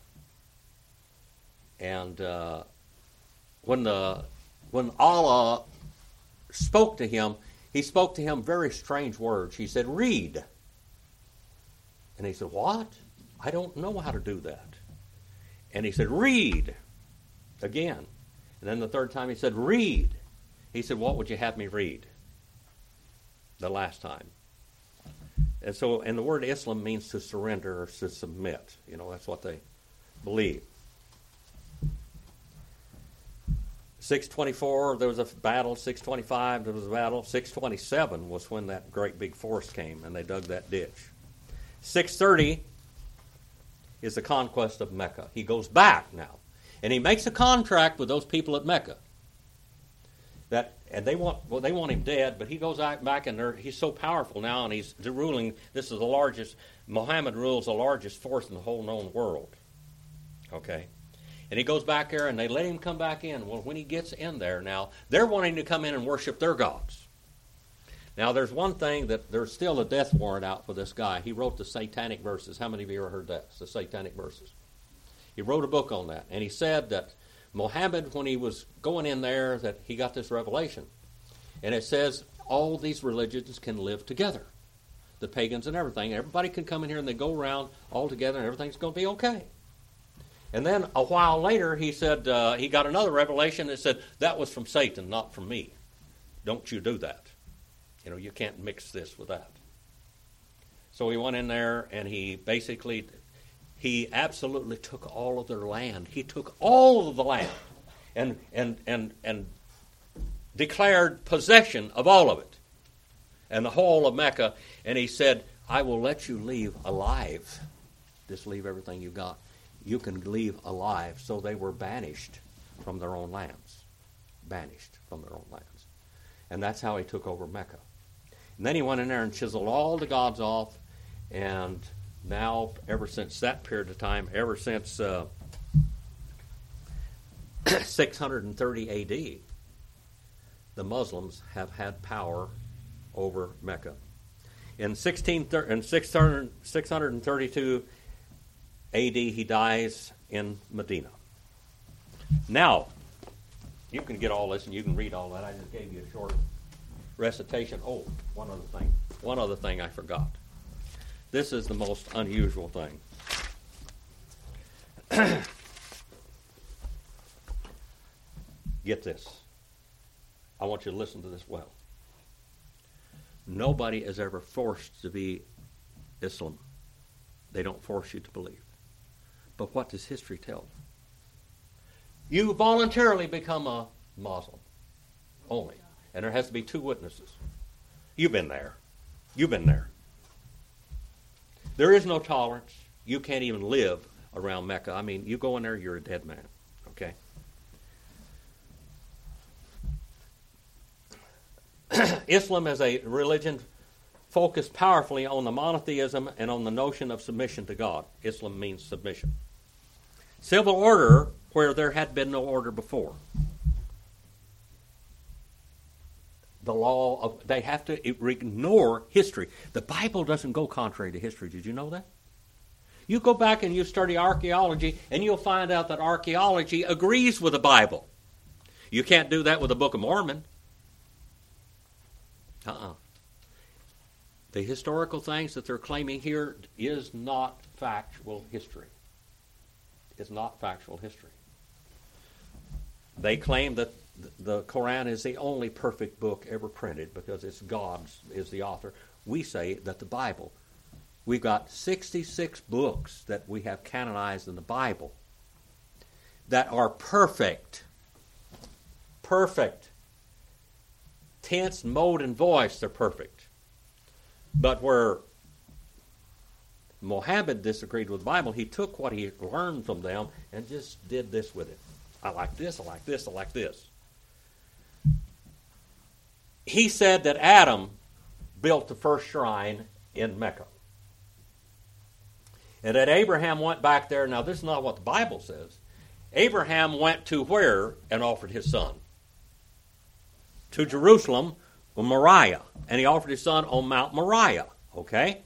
And when Allah spoke to him, he spoke to him very strange words. He said, read. And he said, what? I don't know how to do that. And he said, read. Again. And then the third time he said, read. He said, what would you have me read? The last time. And the word Islam means to surrender or to submit. You know, that's what they believe. 624, there was a battle. 625, there was a battle. 627 was when that great big force came and they dug that ditch. 630 is the conquest of Mecca. He goes back now. And he makes a contract with those people at Mecca. They want him dead, but he goes back and he's so powerful now, and he's ruling. This is the largest. Muhammad rules the largest force in the whole known world. Okay, and he goes back there, and they let him come back in. Well, when he gets in there now, they're wanting to come in and worship their gods. Now, there's one thing that there's still a death warrant out for this guy. He wrote the Satanic Verses. How many of you ever heard that? The Satanic Verses. He wrote a book on that, and he said that Muhammad, when he was going in there, that he got this revelation. And it says all these religions can live together. The pagans and everything. Everybody can come in here and they go around all together and everything's going to be okay. And then a while later he said, he got another revelation that said, that was from Satan, not from me. Don't you do that. You know, you can't mix this with that. So he went in there and he absolutely took all of their land. He took all of the land and declared possession of all of it and the whole of Mecca. And he said, I will let you leave alive. Just leave everything you got. You can leave alive. So they were banished from their own lands. Banished from their own lands. And that's how he took over Mecca. And then he went in there and chiseled all the gods off. And now, ever since that period of time, ever since 630 A.D., the Muslims have had power over Mecca. In 632 A.D., he dies in Medina. Now, you can get all this and you can read all that. I just gave you a short recitation. Oh, one other thing I forgot. This is the most unusual thing. Get this. I want you to listen to this well. Nobody is ever forced to be Islam. They don't force you to believe. But what does history tell? You voluntarily become a Muslim. Only. And there has to be 2 witnesses. You've been there. You've been there. There is no tolerance. You can't even live around Mecca. I mean, you go in there, you're a dead man. Okay? Islam is a religion focused powerfully on the monotheism and on the notion of submission to God. Islam means submission. Civil order where there had been no order before. The law of, they have to ignore history. The Bible doesn't go contrary to history. Did you know that? You go back and you study archaeology, and you'll find out that archaeology agrees with the Bible. You can't do that with the Book of Mormon. The historical things that they're claiming here is not factual history. It's not factual history. They claim that the Quran is the only perfect book ever printed because it's God's is the author. We say that the Bible, we've got 66 books that we have canonized in the Bible that are perfect. Perfect. Tense, mode, and voice, they're perfect. But where Muhammad disagreed with the Bible, he took what he learned from them and just did this with it. I like this, I like this, I like this. He said that Adam built the first shrine in Mecca. And that Abraham went back there. Now, this is not what the Bible says. Abraham went to where and offered his son? To Jerusalem, Moriah. And he offered his son on Mount Moriah. Okay?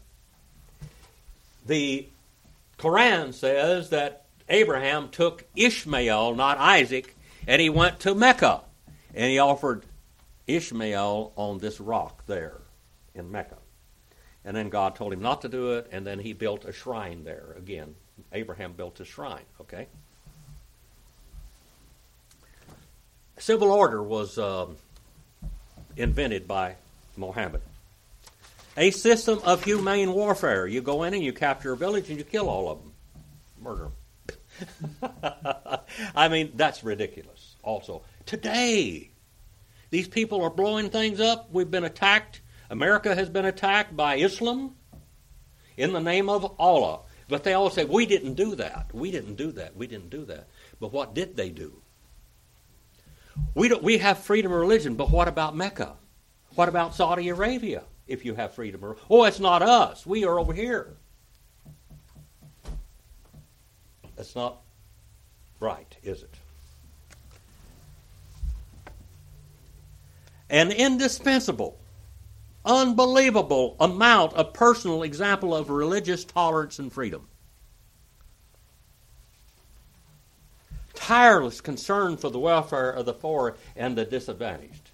The Quran says that Abraham took Ishmael, not Isaac, and he went to Mecca. And he offered Ishmael on this rock there in Mecca. And then God told him not to do it, and then he built a shrine there again. Abraham built a shrine, okay? Civil order was invented by Muhammad. A system of humane warfare. You go in and you capture a village and you kill all of them. Murder them. I mean, that's ridiculous also. Today, these people are blowing things up. We've been attacked. America has been attacked by Islam in the name of Allah. But they all say, we didn't do that. We didn't do that. We didn't do that. But what did they do? We have freedom of religion, but what about Mecca? What about Saudi Arabia, if you have freedom of religion? Oh, it's not us. We are over here. That's not right, is it? An indispensable, unbelievable amount of personal example of religious tolerance and freedom. Tireless concern for the welfare of the poor and the disadvantaged.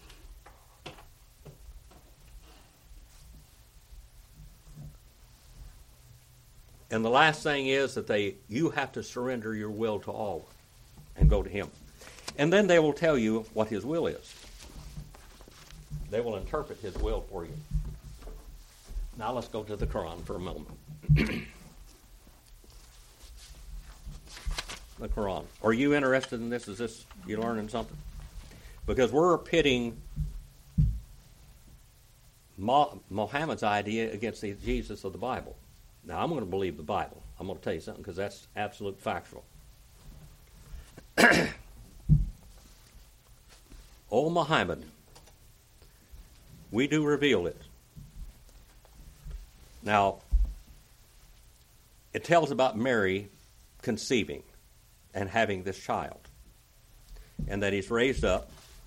And the last thing is that you have to surrender your will to Allah and go to Him. And then they will tell you what His will is. They will interpret His will for you. Now let's go to the Quran for a moment. The Quran. Are you interested in this? Is this you learning something? Because we're pitting Muhammad's idea against the Jesus of the Bible. Now I'm going to believe the Bible. I'm going to tell you something because that's absolute factual. O Muhammad, we do reveal it. Now, it tells about Mary conceiving and having this child, and that he's raised up.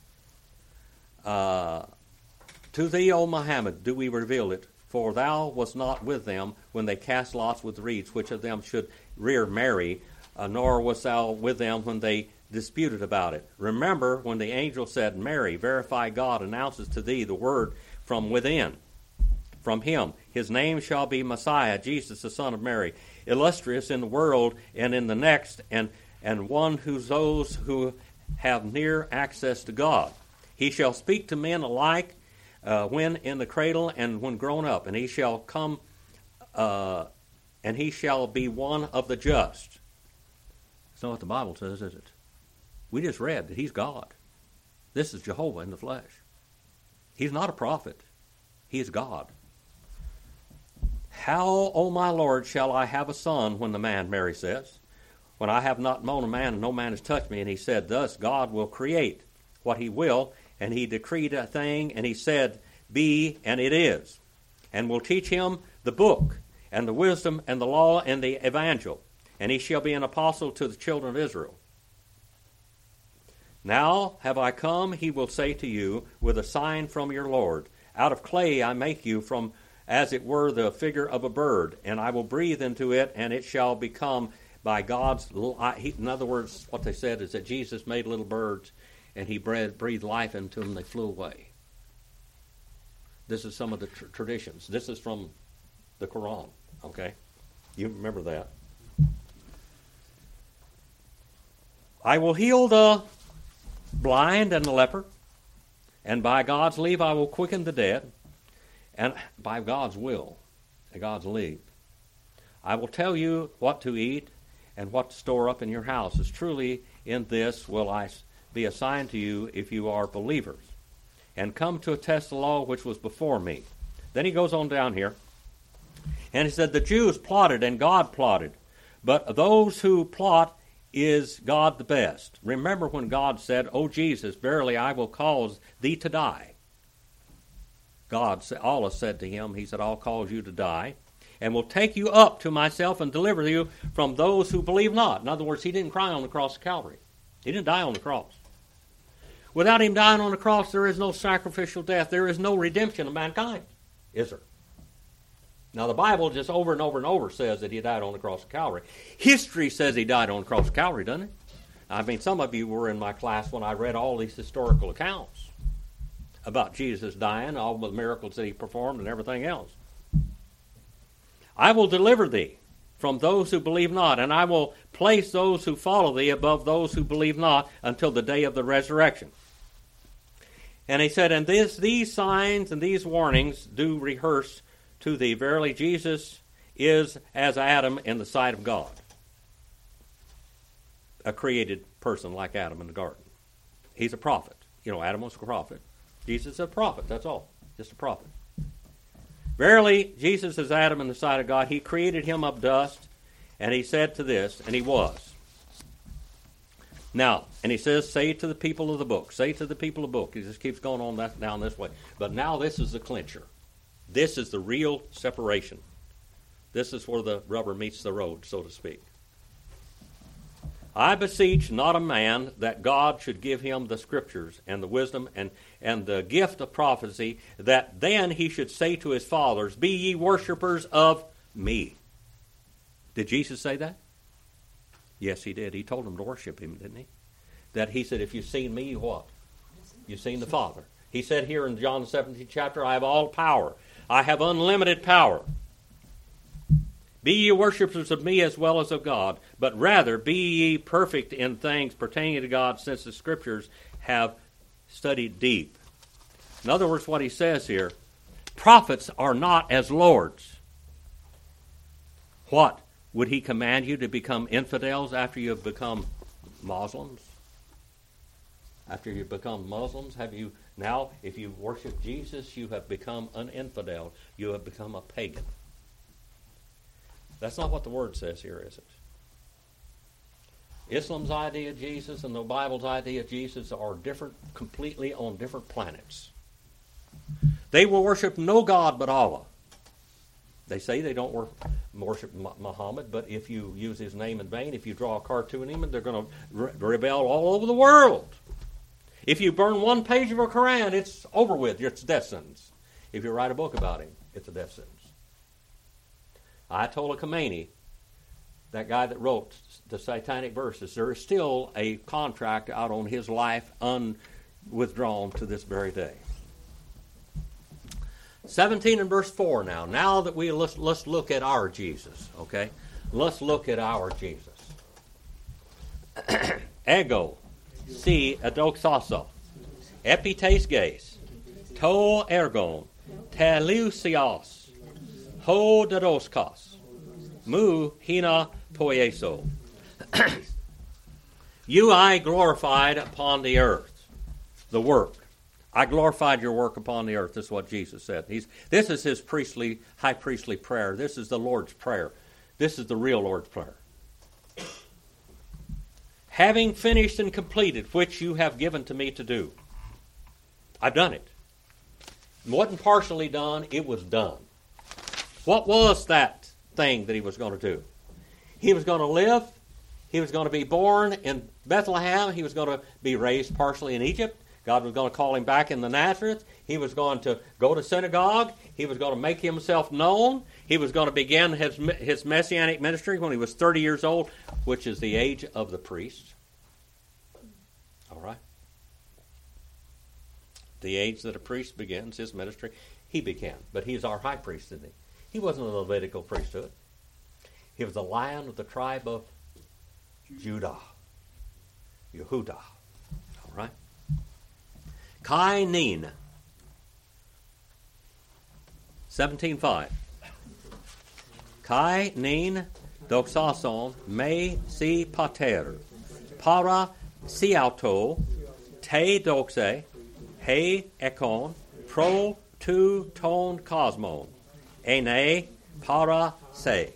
To thee, O Muhammad, do we reveal it, for thou wast not with them when they cast lots with reeds, which of them should rear Mary, nor wast thou with them when they disputed about it. Remember when the angel said, Mary, verify God announces to thee the word from within, from him. His name shall be Messiah, Jesus, the Son of Mary, illustrious in the world and in the next, and one who's those who have near access to God. He shall speak to men alike when in the cradle and when grown up, and he shall come, and he shall be one of the just. That's not what the Bible says, is it? We just read that he's God. This is Jehovah in the flesh. He's not a prophet. He is God. How, O my Lord, shall I have a son when the man, Mary says, when I have not known a man and no man has touched me? And he said, thus God will create what he will, and he decreed a thing, and he said, be, and it is, and will teach him the book, and the wisdom, and the law, and the evangel, and he shall be an apostle to the children of Israel. Now have I come, he will say to you, with a sign from your Lord. Out of clay I make you from, as it were, the figure of a bird, and I will breathe into it, and it shall become by God's... In other words, what they said is that Jesus made little birds, and he breathed life into them, and they flew away. This is some of the traditions. This is from the Quran, okay? You remember that. I will heal the blind and the leper, and by God's leave I will quicken the dead, and by God's will, and God's leave. I will tell you what to eat and what to store up in your houses. Truly in this will I be a sign to you if you are believers, and come to attest the law which was before me. Then he goes on down here, and he said, the Jews plotted and God plotted, but those who plot is God the best. Remember when God said, O Jesus, verily I will cause thee to die. Allah said to him, he said, I'll cause you to die, and will take you up to myself and deliver you from those who believe not. In other words, he didn't cry on the cross of Calvary. He didn't die on the cross. Without him dying on the cross, there is no sacrificial death. There is no redemption of mankind, is there? Now, the Bible just over and over and over says that he died on the cross of Calvary. History says he died on the cross of Calvary, doesn't it? I mean, some of you were in my class when I read all these historical accounts about Jesus dying, all the miracles that he performed and everything else. I will deliver thee from those who believe not, and I will place those who follow thee above those who believe not until the day of the resurrection. And he said, and these signs and these warnings do rehearse to thee. Verily, Jesus is as Adam in the sight of God. A created person like Adam in the garden. He's a prophet. You know, Adam was a prophet. Jesus is a prophet, that's all. Just a prophet. Verily, Jesus is Adam in the sight of God. He created him of dust, and he said to this, and he was. Now, and he says, say to the people of the book. Say to the people of the book. He just keeps going on down this way. But now this is the clincher. This is the real separation. This is where the rubber meets the road, so to speak. I beseech not a man that God should give him the scriptures and the wisdom and the gift of prophecy, that then he should say to his fathers, be ye worshipers of me. Did Jesus say that? Yes, he did. He told them to worship him, didn't he? That he said, if you've seen me, what? You've seen the Father. He said here in John 17 chapter, I have all power. I have unlimited power. Be ye worshipers of me as well as of God, but rather be ye perfect in things pertaining to God, since the Scriptures have studied deep. In other words, what he says here, prophets are not as lords. What? Would he command you to become infidels after you have become Muslims? After you become Muslims, have you now, if you worship Jesus, you have become an infidel. You have become a pagan. That's not what the word says here, is it? Islam's idea of Jesus and the Bible's idea of Jesus are different, completely on different planets. They will worship no God but Allah. They say they don't worship Muhammad, but if you use his name in vain, if you draw a cartoon of him, they're going to rebel all over the world. If you burn one page of a Quran, it's over with. It's a death sentence. If you write a book about him, it's a death sentence. Ayatollah Khomeini, that guy that wrote the satanic verses, there is still a contract out on his life unwithdrawn to this very day. 17 and verse 4 now. Now that let's look at our Jesus, okay? Let's look at our Jesus. Ego, si adoxaso, epites geis, to ergon, teleusios, ho dadoskos, mu hina poieso. You I glorified upon the earth, the work. I glorified your work upon the earth. This is what Jesus said. This is his high priestly prayer. This is the Lord's Prayer. This is the real Lord's Prayer. Having finished and completed, which you have given to me to do. I've done it. It wasn't partially done, it was done. What was that thing that he was going to do? He was going to live. He was going to be born in Bethlehem. He was going to be raised partially in Egypt. God was going to call him back in the Nazareth. He was going to go to synagogue. He was going to make himself known. He was going to begin his messianic ministry when he was 30 years old, which is the age of the priest. All right? The age that a priest begins his ministry, he began. But he's our high priest, isn't he? He wasn't a Levitical priesthood. He was the Lion of the tribe of Judah. Yehudah. All right? Kai Nin. 17:5. Kai Nin doxason me si pater. Para siauto te doxe he ekon pro tu ton cosmon. Ene para se.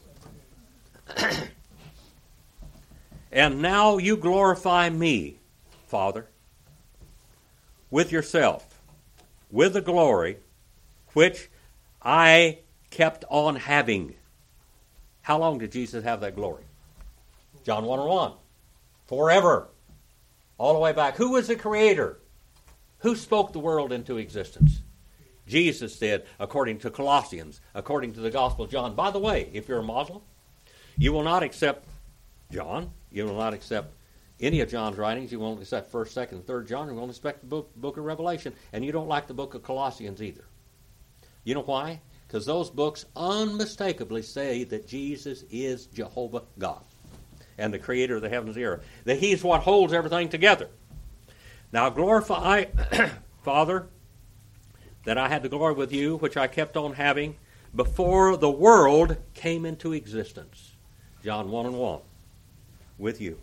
And now you glorify me, Father, with yourself, with the glory which I kept on having. How long did Jesus have that glory? John 1:1. Forever. All the way back. Who was the creator? Who spoke the world into existence? Jesus did, according to Colossians, according to the Gospel of John. By the way, if you're a Muslim, you will not accept John. You will not accept any of John's writings. You won't accept 1st, 2nd, and 3rd John. You won't accept the book of Revelation. And you don't like the book of Colossians either. You know why? Because those books unmistakably say that Jesus is Jehovah God and the creator of the heavens and the earth. That he's what holds everything together. Now glorify, Father, that I had the glory with you, which I kept on having before the world came into existence. John 1:1. With you.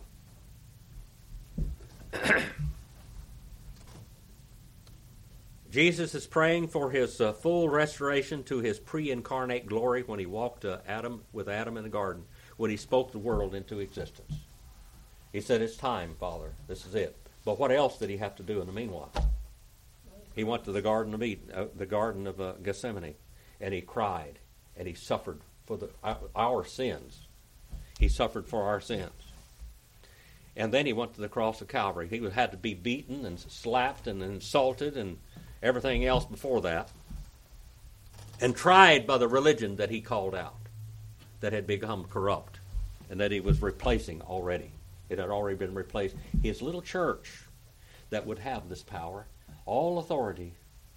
Jesus is praying for his full restoration to his pre-incarnate glory when he walked with Adam in the garden, when he spoke the world into existence. He said, it's time, Father. This is it. But what else did he have to do in the meanwhile? He went to the Garden of Eden, the Garden of Gethsemane, and he cried, and he suffered for our sins. He suffered for our sins. And then he went to the cross of Calvary. He had to be beaten and slapped and insulted and everything else before that, and tried by the religion that he called out, that had become corrupt, and that he was replacing already. It had already been replaced. His little church that would have this power, all authority,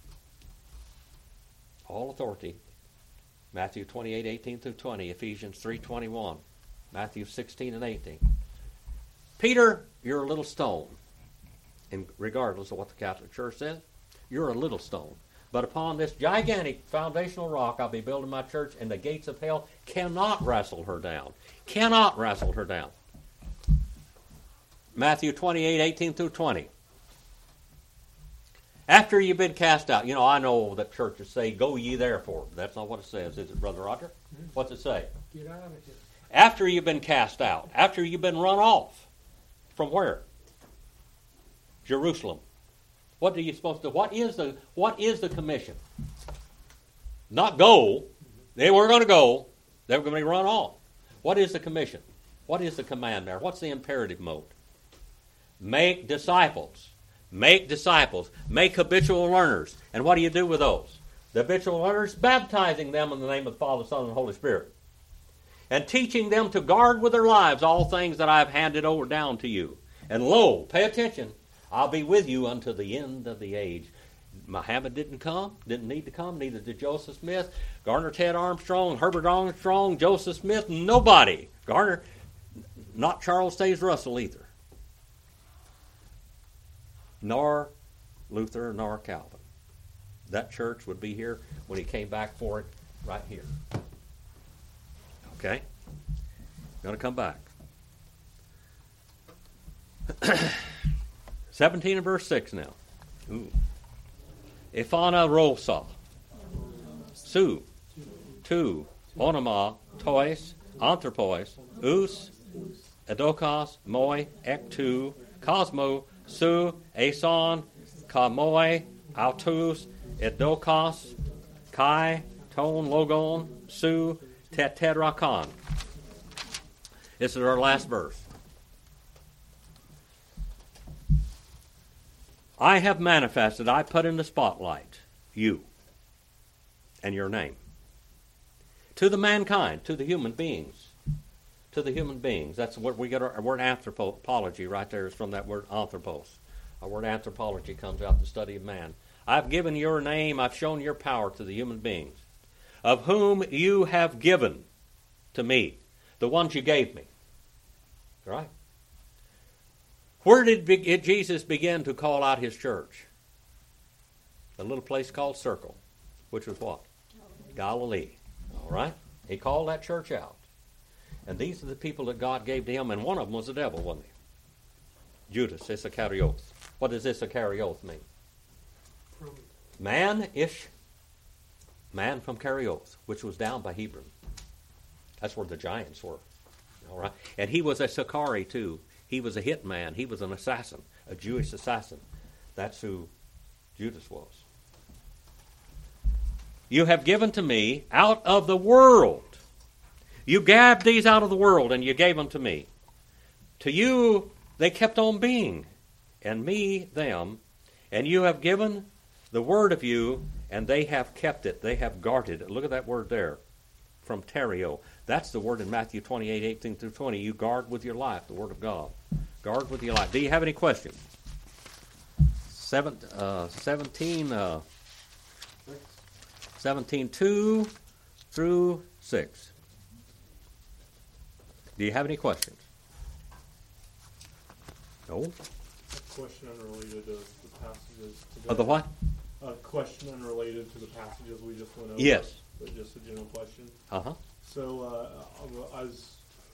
Matthew 28:18-20, Ephesians 3:21, Matthew 16 and 18. Peter, you're a little stone. And regardless of what the Catholic Church says, you're a little stone. But upon this gigantic foundational rock I'll be building my church, and the gates of hell cannot wrestle her down. Cannot wrestle her down. Matthew 28:18-20. After you've been cast out. You know, I know that churches say, go ye therefore. That's not what it says, is it, Brother Roger? What's it say? Get out of here. After you've been cast out. After you've been run off. From where? Jerusalem. What are you supposed to do? What is the commission? Not go. They were going to go. They were going to be run off. What is the commission? What is the command there? What's the imperative mode? Make disciples. Make disciples. Make habitual learners. And what do you do with those? The habitual learners, baptizing them in the name of the Father, Son, and Holy Spirit. And teaching them to guard with their lives all things that I have handed over down to you. And lo, pay attention, I'll be with you unto the end of the age. Muhammad didn't need to come, neither did Joseph Smith, Garner Ted Armstrong, Herbert Armstrong, Joseph Smith, nobody. Garner, not Charles Taze Russell either. Nor Luther, nor Calvin. That church would be here when he came back for it, right here. Okay? Going to come back. 17 and verse 6 now. Ooh. Ephana Rosa, Su, Tu, Onoma, Tois, Anthropos, Us, Edokos, Moi, Ektu, Cosmo, Su, Ason, Kamoi, Autus, Edokos, Kai, Ton, Logon, Su, Teterakon. This is our last verse. I have manifested, I put in the spotlight, you and your name. To the mankind, to the human beings. To the human beings. That's what we get our word anthropology right there is from that word anthropos. Our word anthropology comes out the study of man. I've given your name, I've shown your power to the human beings, of whom you have given to me, the ones you gave me. Right? Where did Jesus begin to call out his church? A little place called Circle, which was what? Galilee. All right? He called that church out. And these are the people that God gave to him, and one of them was the devil, wasn't he? Judas Iscariot. What does Iscariot mean? Man-ish. Man from Carioth, which was down by Hebron. That's where the giants were. All right? And he was a Sicarii, too. He was a hitman. He was an assassin, a Jewish assassin. That's who Judas was. You have given to me out of the world. You grabbed these out of the world and you gave them to me. To you they kept on being, and me them. And you have given the word of you, and they have kept it. They have guarded it. Look at that word there, from terio. That's the word in Matthew 28, 18 through 20. You guard with your life, the word of God. Guard with your life. Do you have any questions? 17:2 through 6. Do you have any questions? No? A question unrelated to the passages today. The what? A question unrelated to the passages we just went over. Yes. But just a general question. Uh-huh. So I was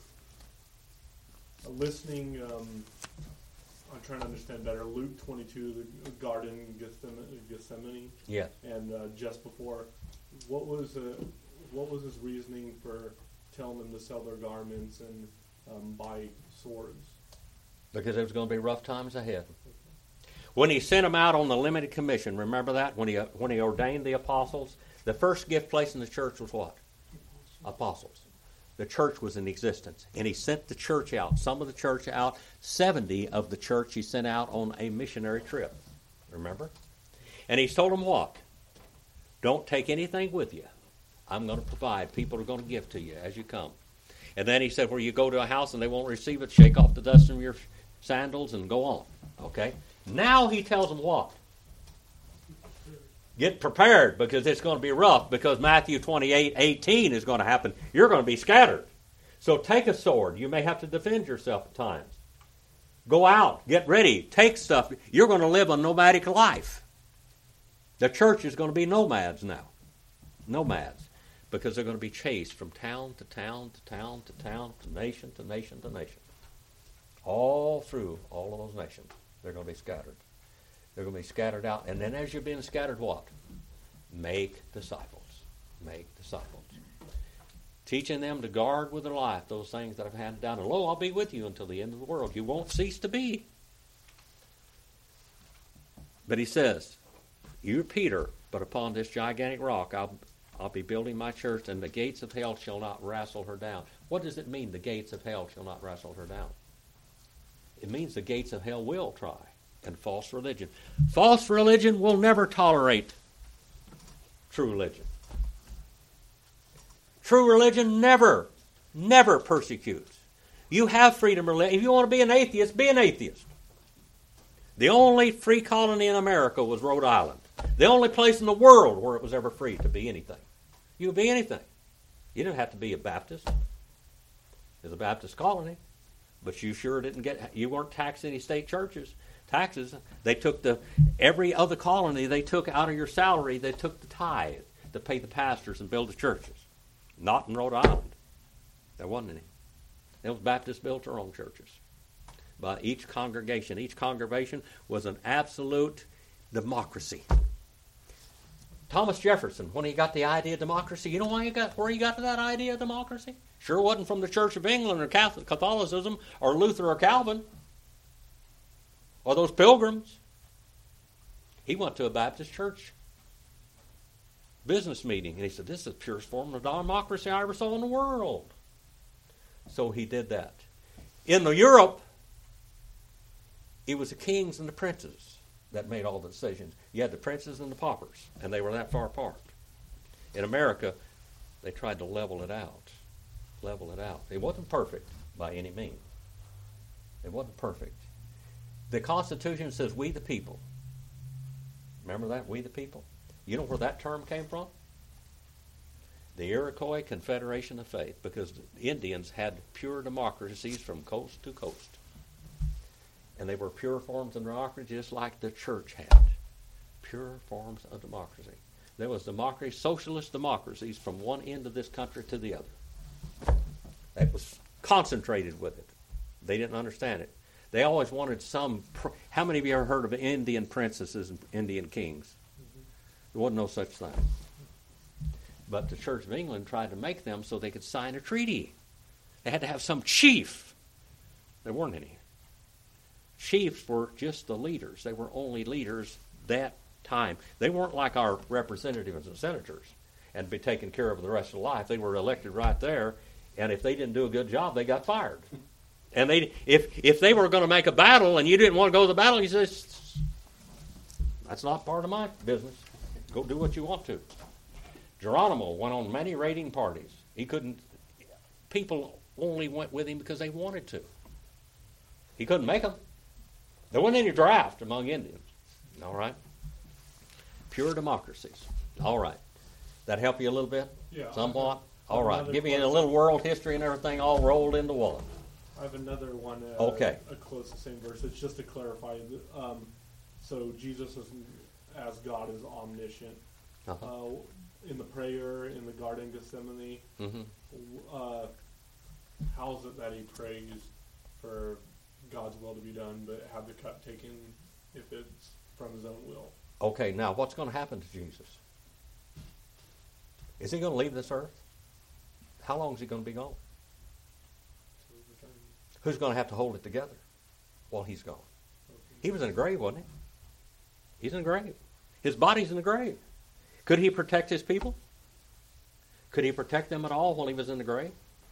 listening, I'm trying to understand better. Luke 22, the Garden of Gethsemane. Yes. And just before, what was his reasoning for telling them to sell their garments and buy swords? Because there was going to be rough times ahead. When he sent them out on the limited commission, remember that? When he ordained the apostles, the first gift placed in the church was what? Apostles. The church was in existence. And he sent the church out, some of the church out, 70 of the church he sent out on a missionary trip. Remember? And he told them what? Don't take anything with you. I'm going to provide. People are going to give to you as you come. And then he said, where you go to a house and they won't receive it, shake off the dust from your sandals and go on. Okay? Now he tells them what? Get prepared, because it's going to be rough, because Matthew 28:18 is going to happen. You're going to be scattered. So take a sword. You may have to defend yourself at times. Go out. Get ready. Take stuff. You're going to live a nomadic life. The church is going to be nomads now. Nomads. Because they're going to be chased from town to town to town to town to nation to nation to nation. All through all of those nations. They're going to be scattered. They're going to be scattered out. And then as you're being scattered, what? Make disciples. Make disciples. Teaching them to guard with their life those things that I've handed down. And lo, I'll be with you until the end of the world. You won't cease to be. But he says, you're Peter, but upon this gigantic rock I'll be building my church, and the gates of hell shall not wrestle her down. What does it mean, the gates of hell shall not wrestle her down? It means the gates of hell will try. And false religion. False religion will never tolerate true religion. True religion never persecutes. You have freedom of religion. If you want to be an atheist, be an atheist. The only free colony in America was Rhode Island. The only place in the world where it was ever free to be anything. You could be anything. You didn't have to be a Baptist. It's a Baptist colony. But you sure you weren't taxed any state churches. Taxes, they took every other colony they took out of your salary, they took the tithe to pay the pastors and build the churches. Not in Rhode Island. There wasn't any. Those Baptists built their own churches. But each congregation was an absolute democracy. Thomas Jefferson, when he got the idea of democracy, you know where he got to that idea of democracy? Sure wasn't from the Church of England or Catholicism or Luther or Calvin or those pilgrims. He went to a Baptist church business meeting, and he said, this is the purest form of democracy I ever saw in the world. So he did that. In Europe, it was the kings and the princes that made all the decisions. You had the princes and the paupers, and they were that far apart. In America, they tried to level it out. It wasn't perfect by any means. It wasn't perfect. The Constitution says, we the people. Remember that? We the people. You know where that term came from? The Iroquois Confederation of Faith, because the Indians had pure democracies from coast to coast. And they were pure forms of democracy just like the church had. Pure forms of democracy. There was democracy, socialist democracies from one end of this country to the other. That was concentrated with it. They didn't understand it. They always wanted some... How many of you ever heard of Indian princesses and Indian kings? There wasn't no such thing. But the Church of England tried to make them so they could sign a treaty. They had to have some chief. There weren't any. Chiefs were just the leaders. They were only leaders that time. They weren't like our representatives and senators and be taken care of the rest of life. They were elected right there, and if they didn't do a good job, they got fired. And if they were going to make a battle and you didn't want to go to the battle, you said, that's not part of my business. Go do what you want to. Geronimo went on many raiding parties. People only went with him because they wanted to. He couldn't make them. There wasn't any draft among Indians. All right? Pure democracies. All right. That help you a little bit? Yeah. Somewhat? All right. Give me a little world history and everything all rolled into one. I have another one. Okay. Close to the same verse. It's just to clarify. So Jesus as God is omniscient. Uh-huh. In the prayer in the Garden of Gethsemane, how is it that he prays for God's will to be done, but have the cup taken if it's from his own will? Okay, now what's going to happen to Jesus? Is he going to leave this earth? How long is he going to be gone? Who's going to have to hold it together while he's gone? He was in a grave, wasn't he? He's in a grave. His body's in the grave. Could he protect his people? Could he protect them at all while he was in the grave?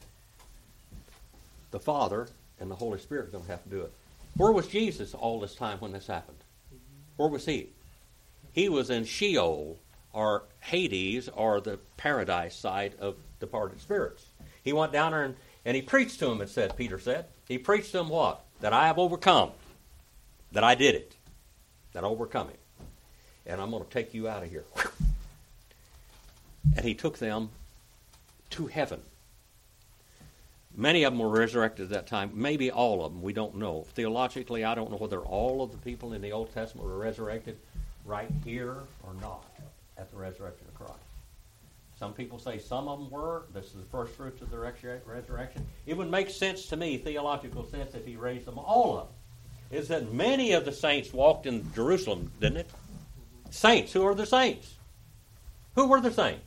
The Father and the Holy Spirit are going to have to do it. Where was Jesus all this time when this happened? Where was he? He was in Sheol, or Hades, or the paradise side of departed spirits. He went down there and he preached to them, Peter said. He preached to them what? That I have overcome. That I did it. That I overcome him. And I'm going to take you out of here. And he took them to heaven. Many of them were resurrected at that time. Maybe all of them. We don't know. Theologically, I don't know whether all of the people in the Old Testament were resurrected right here or not at the resurrection of Christ. Some people say some of them were. This is the first fruits of the resurrection. It would make sense to me, theological sense, if he raised them, all of them. It said many of the saints walked in Jerusalem, didn't it? Saints. Who are the saints? Who were the saints?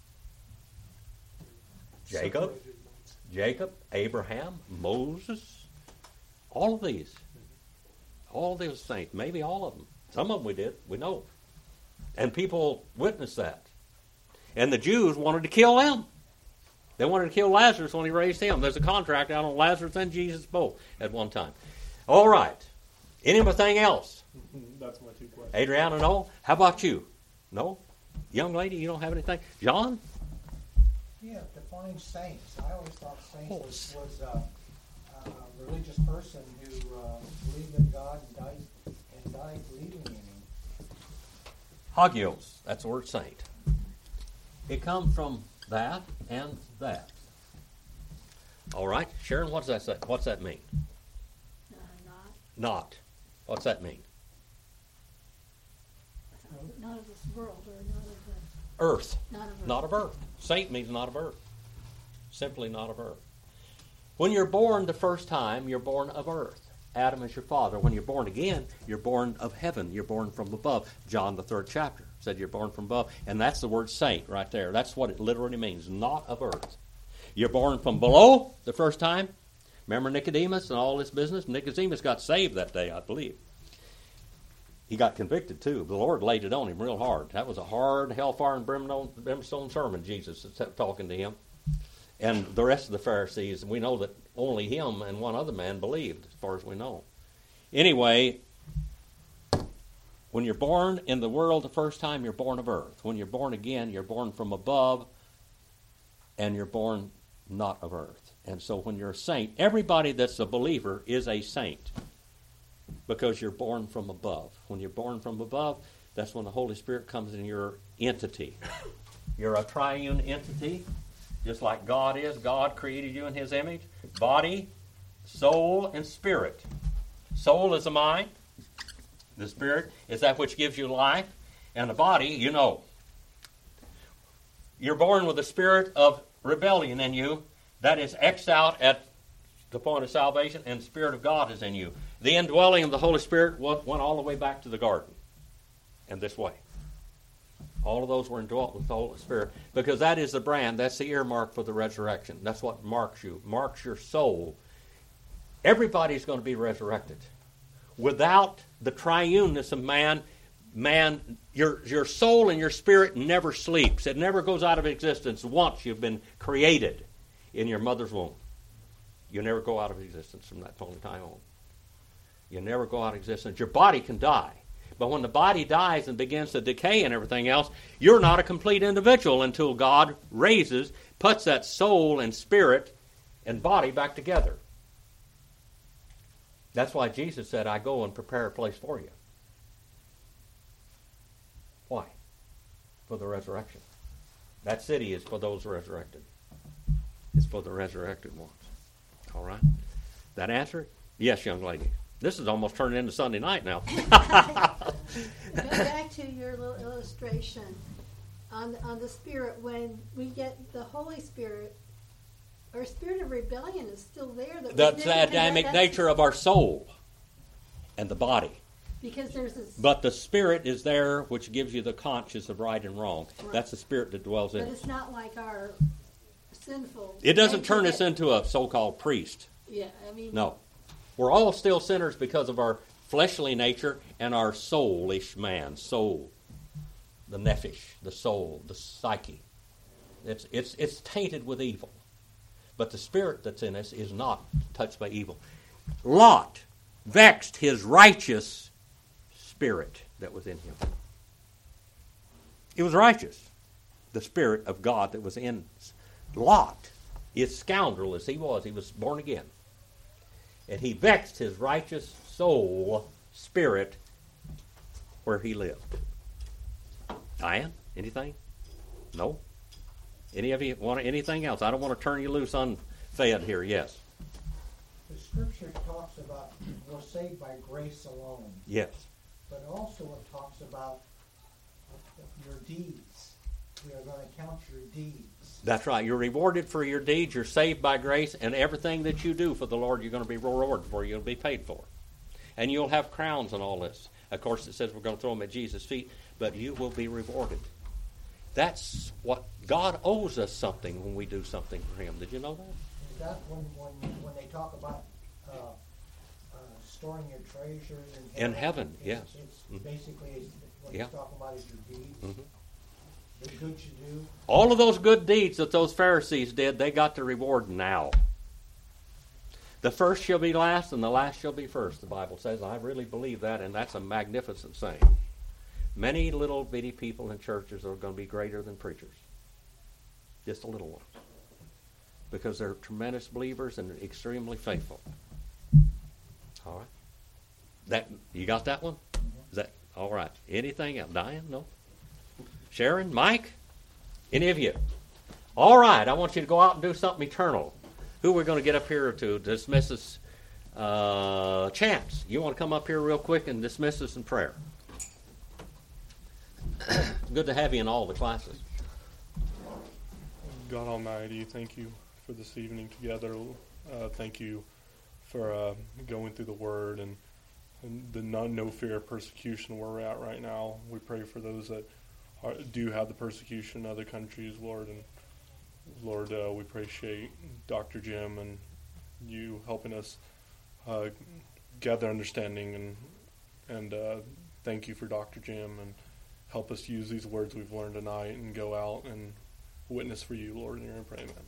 Jacob, Abraham, Moses, all of these. All of those saints, maybe all of them. Some of them we did, we know. And people witnessed that. And the Jews wanted to kill them. They wanted to kill Lazarus when he raised him. There's a contract out on Lazarus and Jesus both at one time. All right. Anything else? That's my two questions. Adriana, no? How about you? No? Young lady, you don't have anything? John? Yeah, define saints. I always thought saints was a religious person who believed in God and died believing in him. Hagios, that's the word saint. It comes from that and that. All right, Sharon, what does that say? What's that mean? Not. What's that mean? Not of this world, or not of the Earth. not of earth. Not of earth. Saint means not of earth. Simply not of earth. When you're born the first time, you're born of earth. Adam as your father. When you're born again, you're born of heaven. You're born from above. John, the 3rd chapter, said you're born from above. And that's the word saint right there. That's what it literally means, not of earth. You're born from below the first time. Remember Nicodemus and all this business? Nicodemus got saved that day, I believe. He got convicted too. The Lord laid it on him real hard. That was a hard hellfire and brimstone sermon Jesus was talking to him. And the rest of the Pharisees, we know that only him and one other man believed, as far as we know. Anyway, when you're born in the world the first time, you're born of earth. When you're born again, you're born from above, and you're born not of earth. And so when you're a saint, everybody that's a believer is a saint, because you're born from above. When you're born from above, that's when the Holy Spirit comes in your entity. You're a triune entity, just like God is. God created you in His image. Body, soul, and spirit. Soul is the mind. The spirit is that which gives you life. And the body, you know. You're born with a spirit of rebellion in you. That is X'd out at the point of salvation, and the Spirit of God is in you. The indwelling of the Holy Spirit went all the way back to the garden, and this way. All of those were indwelt with the Holy Spirit, because that is the brand, that's the earmark for the resurrection. That's what marks you, marks your soul. Everybody's going to be resurrected. Without the triuneness of man, your soul and your spirit never sleeps. It never goes out of existence once you've been created in your mother's womb. You never go out of existence from that point in time on. You never go out of existence. Your body can die. But when the body dies and begins to decay and everything else, you're not a complete individual until God raises, puts that soul and spirit and body back together. That's why Jesus said, I go and prepare a place for you. Why? For the resurrection. That city is for those resurrected. It's for the resurrected ones. All right? That answer it? Yes, young lady. This is almost turning into Sunday night now. Go back to your little illustration on the Spirit. When we get the Holy Spirit, our spirit of rebellion is still there. That's the Adamic nature of our soul and the body. Because there's this. But the Spirit is there, which gives you the conscience of right and wrong. Right. That's the Spirit that dwells in But us. it's not like our sinful. It doesn't turn us into a so-called priest. Yeah, I mean. No. We're all still sinners because of our fleshly nature and our soulish man. Soul. The nephesh, the soul, the psyche. It's tainted with evil. But the Spirit that's in us is not touched by evil. Lot vexed his righteous spirit that was in him. It was righteous. The Spirit of God that was in Lot, is scoundrel as he was born again. And he vexed his righteous soul, spirit, where he lived. Diane, anything? No? Any of you want anything else? I don't want to turn you loose unfed here. Yes. The Scripture talks about we're saved by grace alone. Yes. But also it talks about your deeds. We are going to count your deeds. That's right. You're rewarded for your deeds. You're saved by grace, and everything that you do for the Lord, you're going to be rewarded for. You'll be paid for. And you'll have crowns and all this. Of course, it says we're going to throw them at Jesus' feet, but you will be rewarded. That's what God owes us something when we do something for Him. Did you know that? Is that when they talk about storing your treasures in heaven? Yes. It's basically what he's talking about is your deeds. Mm-hmm. The good you do. All of those good deeds that those Pharisees did, they got the reward now. The first shall be last, and the last shall be first, the Bible says. I really believe that, and that's a magnificent saying. Many little bitty people in churches are going to be greater than preachers. Just a little one. Because they're tremendous believers and extremely faithful. All right. You got that one? Is that all right? Anything else? Diane? No? Sharon? Mike? Any of you? All right. I want you to go out and do something eternal. Who we're going to get up here to dismiss us? Chance, you want to come up here real quick and dismiss us in prayer? It's good to have you in all the classes. God Almighty, thank you for this evening together. Thank you for going through the Word and the no fear of persecution where we're at right now. We pray for those that do have the persecution in other countries, Lord. And Lord, we appreciate Dr. Jim and you helping us gather understanding, and thank you for Dr. Jim, and help us use these words we've learned tonight and go out and witness for you, Lord. In your name, I pray, amen.